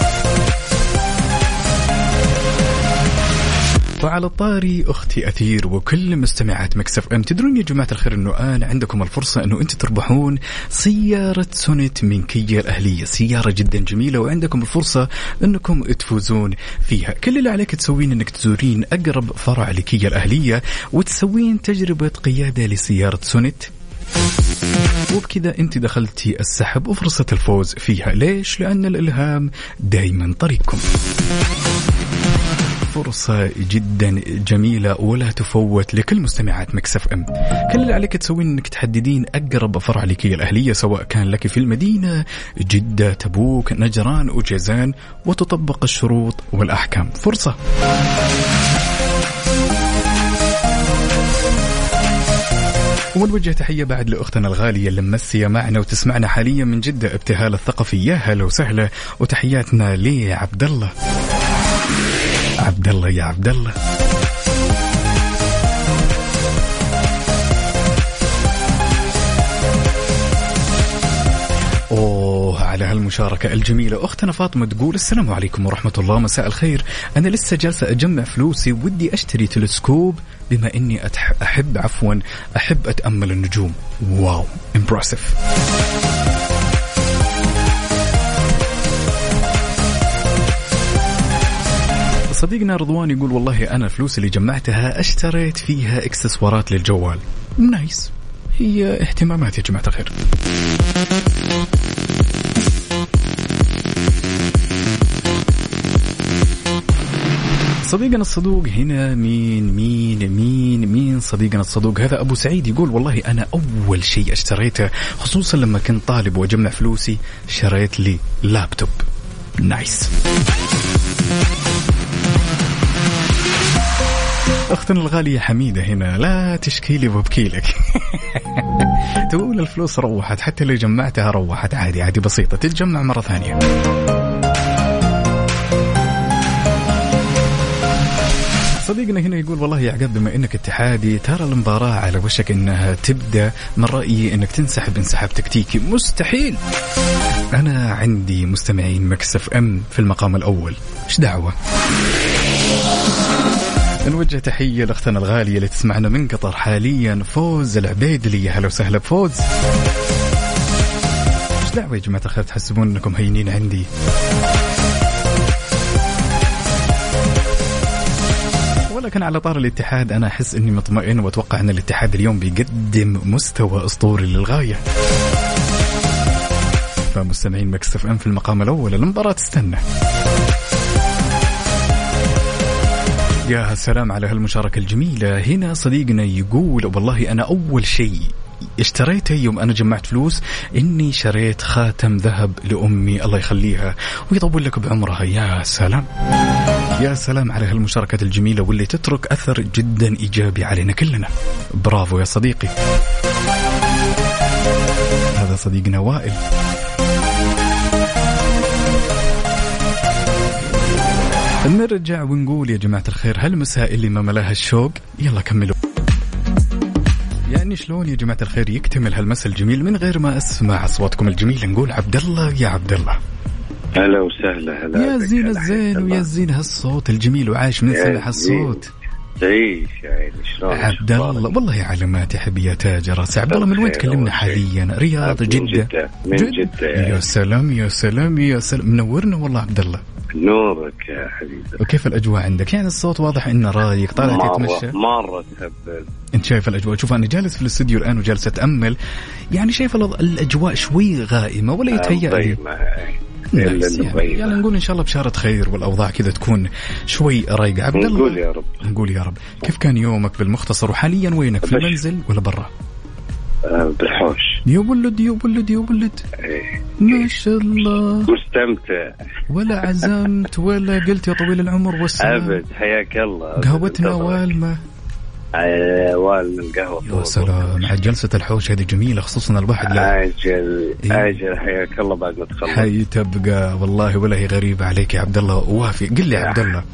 وعلى الطاري أختي أثير وكل مستمعات ميكس اف ام، تدرون يا جماعة الخير أنه الآن عندكم الفرصة أنه أنت تربحون سيارة سونيت من كيا الأهلية، سيارة جدا جميلة وعندكم الفرصة أنكم تفوزون فيها. كل اللي عليك تسوين أنك تزورين أقرب فرع لكيا الأهلية وتسوين تجربة قيادة لسيارة سونيت، وبكذا انت دخلتي السحب وفرصة الفوز فيها. ليش؟ لأن الإلهام دايما طريقكم. فرصة جدا جميلة ولا تفوت لكل مستمعات ميكس اف ام. كل اللي عليك تسوين انك تحددين اقرب فرع لكيا الأهلية سواء كان لك في المدينة، جدة، تبوك، نجران وجيزان، وتطبق الشروط والأحكام. فرصة. ونوجه تحية بعد لأختنا الغالية اللي ممسية معنا وتسمعنا حاليا من جدة، ابتهال الثقفي. يا هلا وسهلا، وتحياتنا لعبد الله. عبد الله يا عبد الله. على هالمشاركة الجميلة. أختنا فاطمة تقول السلام عليكم ورحمة الله، مساء الخير. أنا لسه جالسة أجمع فلوسي ودي أشتري تلسكوب بما أني أحب أتأمل النجوم. واو impressive. صديقنا رضوان يقول والله أنا فلوس اللي جمعتها اشتريت فيها اكسسوارات للجوال. نايس، هي اهتمامات يا جماعة الخير. صديقنا الصدوق هنا مين صديقنا الصدوق هذا؟ أبو سعيد يقول والله أنا أول شيء اشتريته خصوصا لما كنت طالب وأجمع فلوسي شريت لي لابتوب. نايس. أختنا الغالية حميدة هنا لا تشكيلي وبكيلك. تقول الفلوس روحت، حتى لو جمعتها روحت، عادي بسيطة تتجمع مرة ثانية. صديقنا هنا يقول والله يا عقاب بما انك اتحادي ترى المباراة على وشك انها تبدأ، من رأيي انك تنسحب انسحاب تكتيكي. مستحيل، انا عندي مستمعين ميكس اف ام في المقام الاول، ايش دعوة. نوجه تحية لاختنا الغالية اللي تسمعنا من قطر حاليا، فوز العبيدلي. هلا وسهلا بفوز. ايش دعوة يا جماعة الخير، تحسبون انكم هينين عندي. ولكن على طار الاتحاد أنا أحس أني مطمئن وأتوقع أن الاتحاد اليوم بيقدم مستوى أسطوري للغاية. فمستمعين ميكس اف ام في المقام الأول، المباراة تستنى. يا سلام على هالمشاركة الجميلة. هنا صديقنا يقول والله أنا أول شيء اشتريته يوم أنا جمعت فلوس إني شريت خاتم ذهب لأمي الله يخليها ويطول لك بعمرها. يا سلام يا سلام على هالمشاركة الجميلة واللي تترك أثر جدا إيجابي علينا كلنا. برافو يا صديقي. هذا صديقنا وائل. نرجع ونقول يا جماعة الخير هالمساء اللي ما ملاها الشوق. يلا كملوا. يعني شلون يا جماعة الخير يكتمل هالمساء الجميل من غير ما أسمع أصواتكم الجميلة؟ نقول عبد الله يا عبد الله. هلا وسهلا. هلا يا زين الزين ويا زين هالصوت الجميل وعايش من سمع هالصوت. تعيش يعني شلون عبد الله؟ والله يا علامات يا حبي يا تاجر. عبد الله من وين تكلمنا حاليا؟ رياض، جدة؟ من جدة يا سلام يا سلام يا سلام، منورنا والله عبد الله. نورك يا حبيبي. وكيف الأجواء عندك؟ يعني الصوت واضح إنه رايق، طالع تتمشى مرة تهبل. أنت شايف الأجواء؟ شوف أنا جالس في الاستوديو الآن وجالس أتأمل، يعني شايف الأجواء شوي غائمة ولا يتهيأ لي؟ يعني نقول إن شاء الله بشارة خير والأوضاع كذا تكون شوي رايقة. عبد الله نقول يا رب. نقول يا رب. كيف كان يومك بالمختصر؟ وحاليا وينك، في المنزل ولا برا؟ بالحوش. يا ولد يا ولد يا ولد. ما شاء الله. مستمتع. ولا عزمت ولا قلت يا طويل العمر والسلام؟ أبد. حياك الله. قهوتنا والمة. والمة القهوة. يا سلام. على جلسة الحوش هذه جميلة، خصوصا الواحد عاجل عاجل. حياك الله بعد ما تخلص. حي تبقى والله ولا هي غريبة عليك يا عبد الله. وافي قل لي يا عبد الله،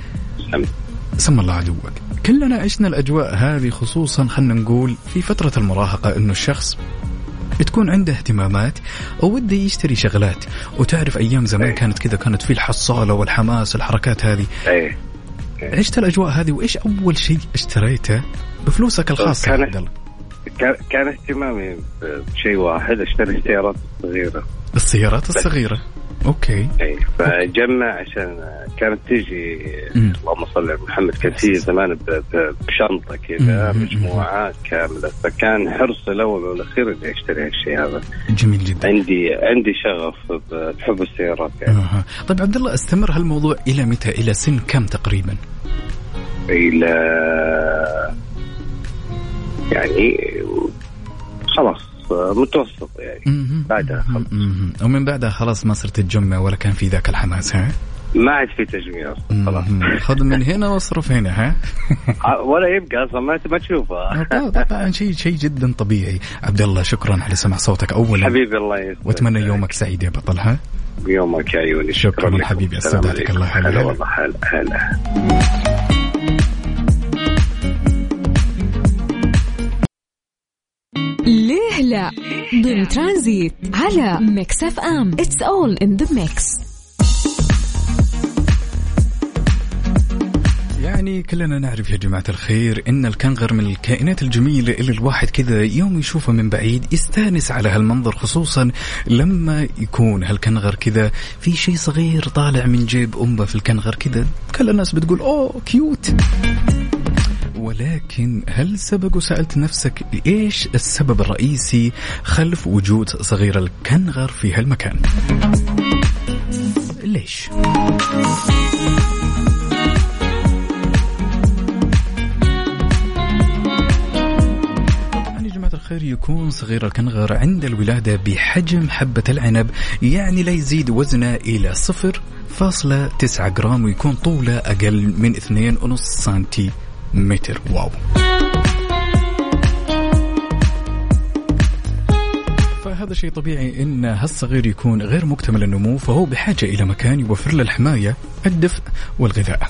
سم الله عدوك، كلنا عشنا الأجواء هذه، خصوصا خلنا نقول في فترة المراهقة، إنه الشخص بتكون عنده اهتمامات ووده يشتري شغلات. وتعرف أيام زمان كانت كذا، كانت في الحصالة والحماس الحركات هذه. عشت الأجواء هذه. وإيش أول شيء اشتريته بفلوسك الخاصة يا عبد الله؟ كان اهتمامي بشيء واحد، اشتري السيارات الصغيرة. السيارات الصغيرة. اوكي. فجمع عشان كانت تيجي اللهم صل على محمد، كانت تيجي زمان بشنطة كذا مجموعات كاملة. فكان حرص الأول والأخير إني أشتري هالشيء هذا. جميل جدا. عندي شغف بحب السيارات يعني. طيب عبد الله، استمر هالموضوع إلى متى؟ إلى سن كم تقريبا؟ إلى يعني خلاص متوسط يعني. بعدها خلاص. ومن بعدها خلاص ما صرت تجمع ولا كان في ذاك الحماس؟ ها، ما عاد في تجميع خلاص. خذ من هنا واصرف هنا. ها ولا يبقى اصلا ما تشوفه. طبعا شيء جدا طبيعي. عبد الله شكرا على سمع صوتك اولا حبيبي. الله يسعدك واتمنى يومك سعيد يا بطل. ها يومك يا عيوني. شكرا حبيبي، استودعتك الله. هلا والله. هلا. ليه لا ضمن ترانزيت على ميكس اف ام. It's all in the mix. يعني كلنا نعرف يا جماعة الخير إن الكنغر من الكائنات الجميلة اللي الواحد كذا يوم يشوفه من بعيد يستانس على هالمنظر، خصوصا لما يكون هالكنغر كذا في شيء صغير طالع من جيب أمه في الكنغر كذا. كل الناس بتقول أوه كيوت. ولكن هل سبق وسألت نفسك إيش السبب الرئيسي خلف وجود صغير الكنغر في هالمكان؟ ليش؟ الخير يكون صغير الكنغر عند الولادة بحجم حبة العنب، يعني لا يزيد وزنه إلى 0.9 جرام، ويكون طوله أقل من 2.5 سنتيمتر. واو. فهذا شيء طبيعي إن هالصغير يكون غير مكتمل النمو، فهو بحاجة إلى مكان يوفر له الحماية، الدفء والغذاء.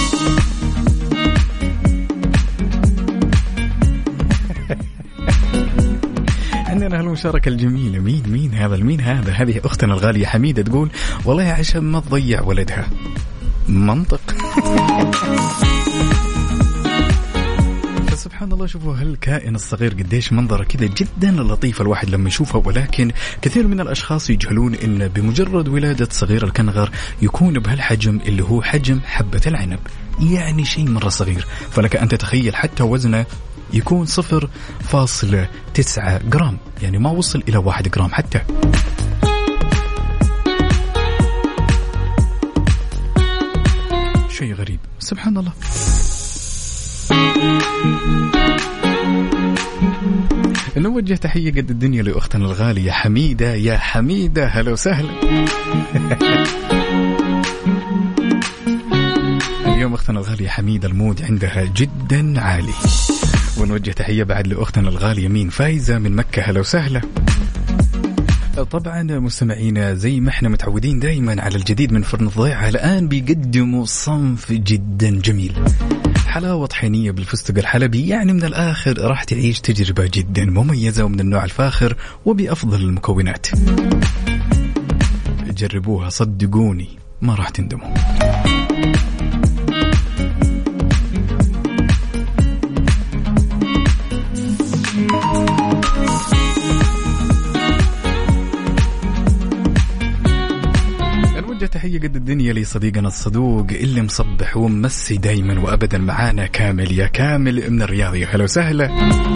عندنا هالمشاركة الجميلة. مين هذا؟ هذه أختنا الغالية حميدة تقول والله عشان ما تضيع ولدها. منطق. فسبحان الله، شوفوا هالكائن الصغير قديش منظره كذا جدا لطيف الواحد لما يشوفه. ولكن كثير من الأشخاص يجهلون إن بمجرد ولادة صغير الكنغر يكون بهالحجم اللي هو حجم حبة العنب، يعني شيء مرة صغير. فلك أن تتخيل حتى وزنه يكون 0.9 جرام، يعني ما وصل إلى 1 جرام حتى. شيء غريب سبحان الله. نوجه تحية قد الدنيا لأختنا الغالية حميدة. يا حميدة هلا وسهلا. اليوم أختنا الغالية حميدة المود عندها جدا عالي. ونوجه تحية بعد لأختنا الغالية مين فايزة من مكة. هلا وسهلا. طبعا مستمعينا زي ما احنا متعودين دايما على الجديد من فرن الضيعة، الآن بيقدموا صنف جدا جميل، حلاوة طحينية بالفستق الحلبي. يعني من الآخر راح تعيش تجربة جدا مميزة ومن النوع الفاخر وبأفضل المكونات. جربوها صدقوني ما راح تندموا. تحية قد الدنيا لصديقنا الصدوق اللي مصبح ومسي دايما وأبدا معانا، كامل يا كامل من الرياض. يا هلا وسهلا.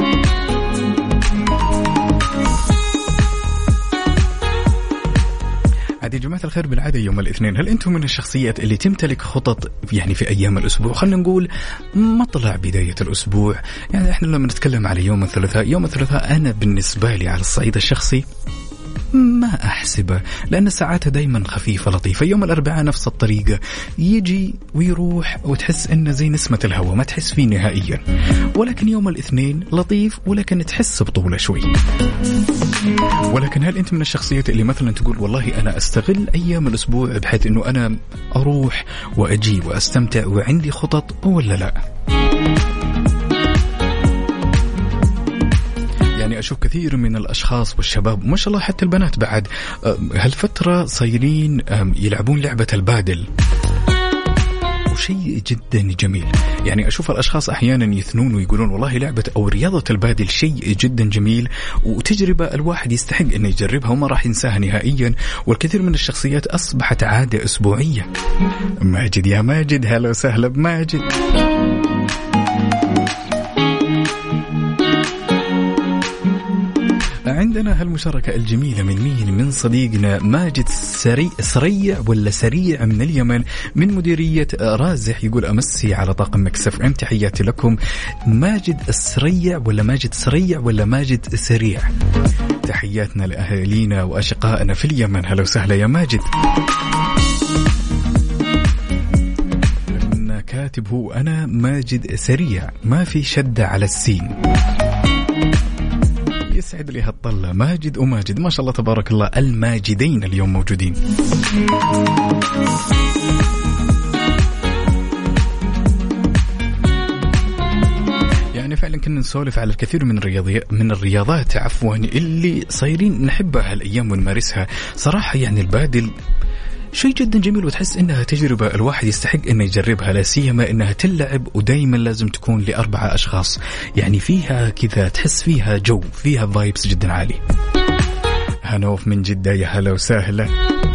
عادي جماعة الخير، بالعادة يوم الاثنين هل أنتم من الشخصيات اللي تمتلك خطط يعني في أيام الأسبوع؟ خلنا نقول مطلع بداية الأسبوع. يعني إحنا لما نتكلم على يوم الثلاثاء، يوم الثلاثاء أنا بالنسبة لي على الصعيد الشخصي ما أحسبه، لأن ساعاتها دايما خفيفة لطيفة. يوم الأربعاء نفس الطريقة، يجي ويروح وتحس إنه زي نسمة الهواء ما تحس فيه نهائيا. ولكن يوم الاثنين لطيف ولكن تحس بطولة شوي. ولكن هل أنت من الشخصيات اللي مثلا تقول والله أنا أستغل أيام الأسبوع بحيث إنه أنا أروح وأجي وأستمتع وعندي خطط، ولا لا؟ يعني أشوف كثير من الأشخاص والشباب ما شاء الله حتى البنات بعد هالفترة صايرين يلعبون لعبة البادل، وشيء جدا جميل. يعني أشوف الأشخاص أحيانا يثنون ويقولون والله لعبة أو رياضة البادل شيء جدا جميل وتجربة الواحد يستحق أن يجربها وما راح ينساها نهائيا. والكثير من الشخصيات أصبحت عادة أسبوعية. ماجد يا ماجد، هلا وسهلا بماجد. عندنا هالمشاركة الجميلة من مين؟ من صديقنا ماجد سريع ولا سريع من اليمن، من مديرية رازح. يقول أمسي على طاقم مكس اف ام، تحياتي لكم. ماجد السريع ولا ماجد سريع ولا ماجد سريع؟ تحياتنا لأهالينا وأشقائنا في اليمن، هلا وسهلا يا ماجد. كاتب هو أنا ماجد سريع، ما في شدة على السين. يسعد لي هالطلة ماجد وماجد، ما شاء الله تبارك الله، الماجدين اليوم موجودين. يعني فعلا كنا نسولف على الكثير من الرياضات اللي صايرين نحبها هالأيام ونمارسها. صراحة يعني البادل شيء جدا جميل، وتحس إنها تجربة الواحد يستحق إنه يجربها، لا سيما إنها تلعب ودايما لازم تكون ل4 أشخاص. يعني فيها كذا تحس فيها جو، فيها فايبس جدا عالي. هنوف من جدة، يا هلا وسهلا.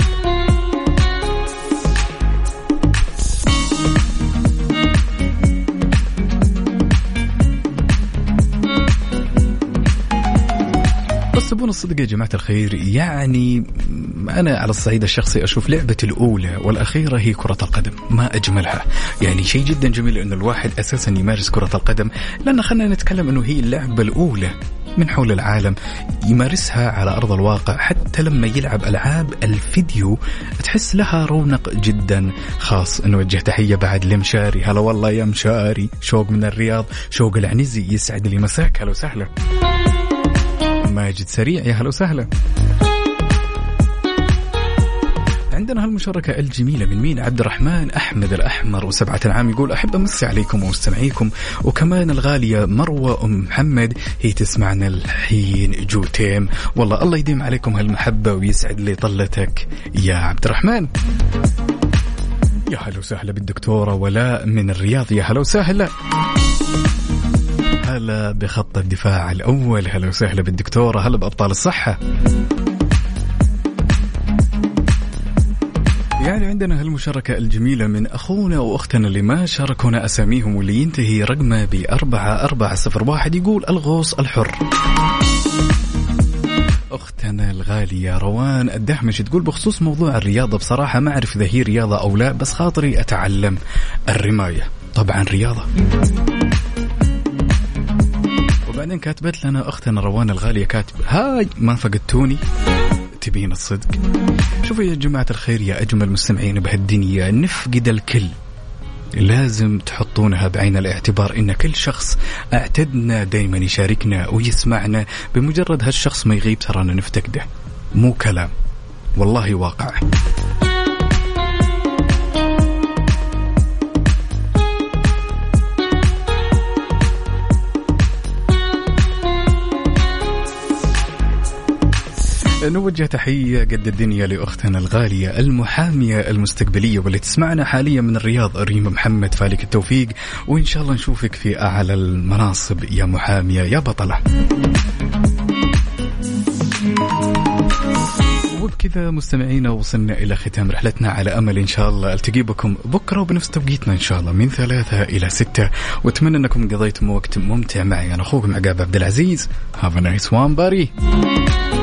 تبون الصدق يا جماعة الخير، يعني أنا على الصعيد الشخصي أشوف لعبة الأولى والأخيرة هي كرة القدم، ما أجملها. يعني شيء جدا جميل أن الواحد أساسا يمارس كرة القدم، لأن خلنا نتكلم أنه هي اللعبة الأولى من حول العالم يمارسها على أرض الواقع. حتى لما يلعب ألعاب الفيديو تحس لها رونق جدا خاص. نوجه تحية بعد لمشاري، هلا والله يا مشاري، شوق من الرياض، شوق العنزي، يسعد لي مساك، هلا وسهلا. ماجد سريع، يا هلا وسهلا. عندنا هالمشاركة الجميلة من مين؟ عبد الرحمن أحمد الأحمر و7 عام، يقول أحب أمسي عليكم ومستمعيكم، وكمان الغالية مروة أم محمد هي تسمعنا الحين جوتيم. والله الله يديم عليكم هالمحبة ويسعد لي طلتك يا عبد الرحمن. يا هلا وسهلا بالدكتورة ولاء من الرياض، يا هلا وسهلا. هلا بخط الدفاع الأول، هلا وسهلا بالدكتورة، هلا بأبطال الصحة. يعني عندنا هالمشاركة الجميلة من أخونا وأختنا اللي ما شاركونا أساميهم واللي ينتهي رقمه ب4401، يقول الغوص الحر. أختنا الغالية روان الدحمش تقول بخصوص موضوع الرياضة، بصراحة ما أعرف إذا هي رياضة أو لا، بس خاطري أتعلم الرماية. طبعا رياضة. وبعدين كاتبت لنا أختنا روان الغالية، كاتب هاي ما فقدتوني، تبين الصدق. شوفوا يا جماعة الخير يا أجمل مستمعين بهالدنيا، نفقد الكل لازم تحطونها بعين الاعتبار، إن كل شخص اعتدنا دايما يشاركنا ويسمعنا، بمجرد هالشخص ما يغيب ترانا نفتقده. مو كلام، والله واقع. نوجه تحية قد الدنيا لأختنا الغالية المحامية المستقبلية واللي تسمعنا حاليا من الرياض، ريم محمد، فالك التوفيق، وإن شاء الله نشوفك في أعلى المناصب يا محامية يا بطلة. وبكذا مستمعينا وصلنا إلى ختام رحلتنا، على أمل إن شاء الله ألتقي بكم بكرة وبنفس توقيتنا إن شاء الله من 3 إلى 6، وأتمنى أنكم قضيتم وقت ممتع معي. أنا أخوكم عقاب عبد العزيز. Have a nice one buddy.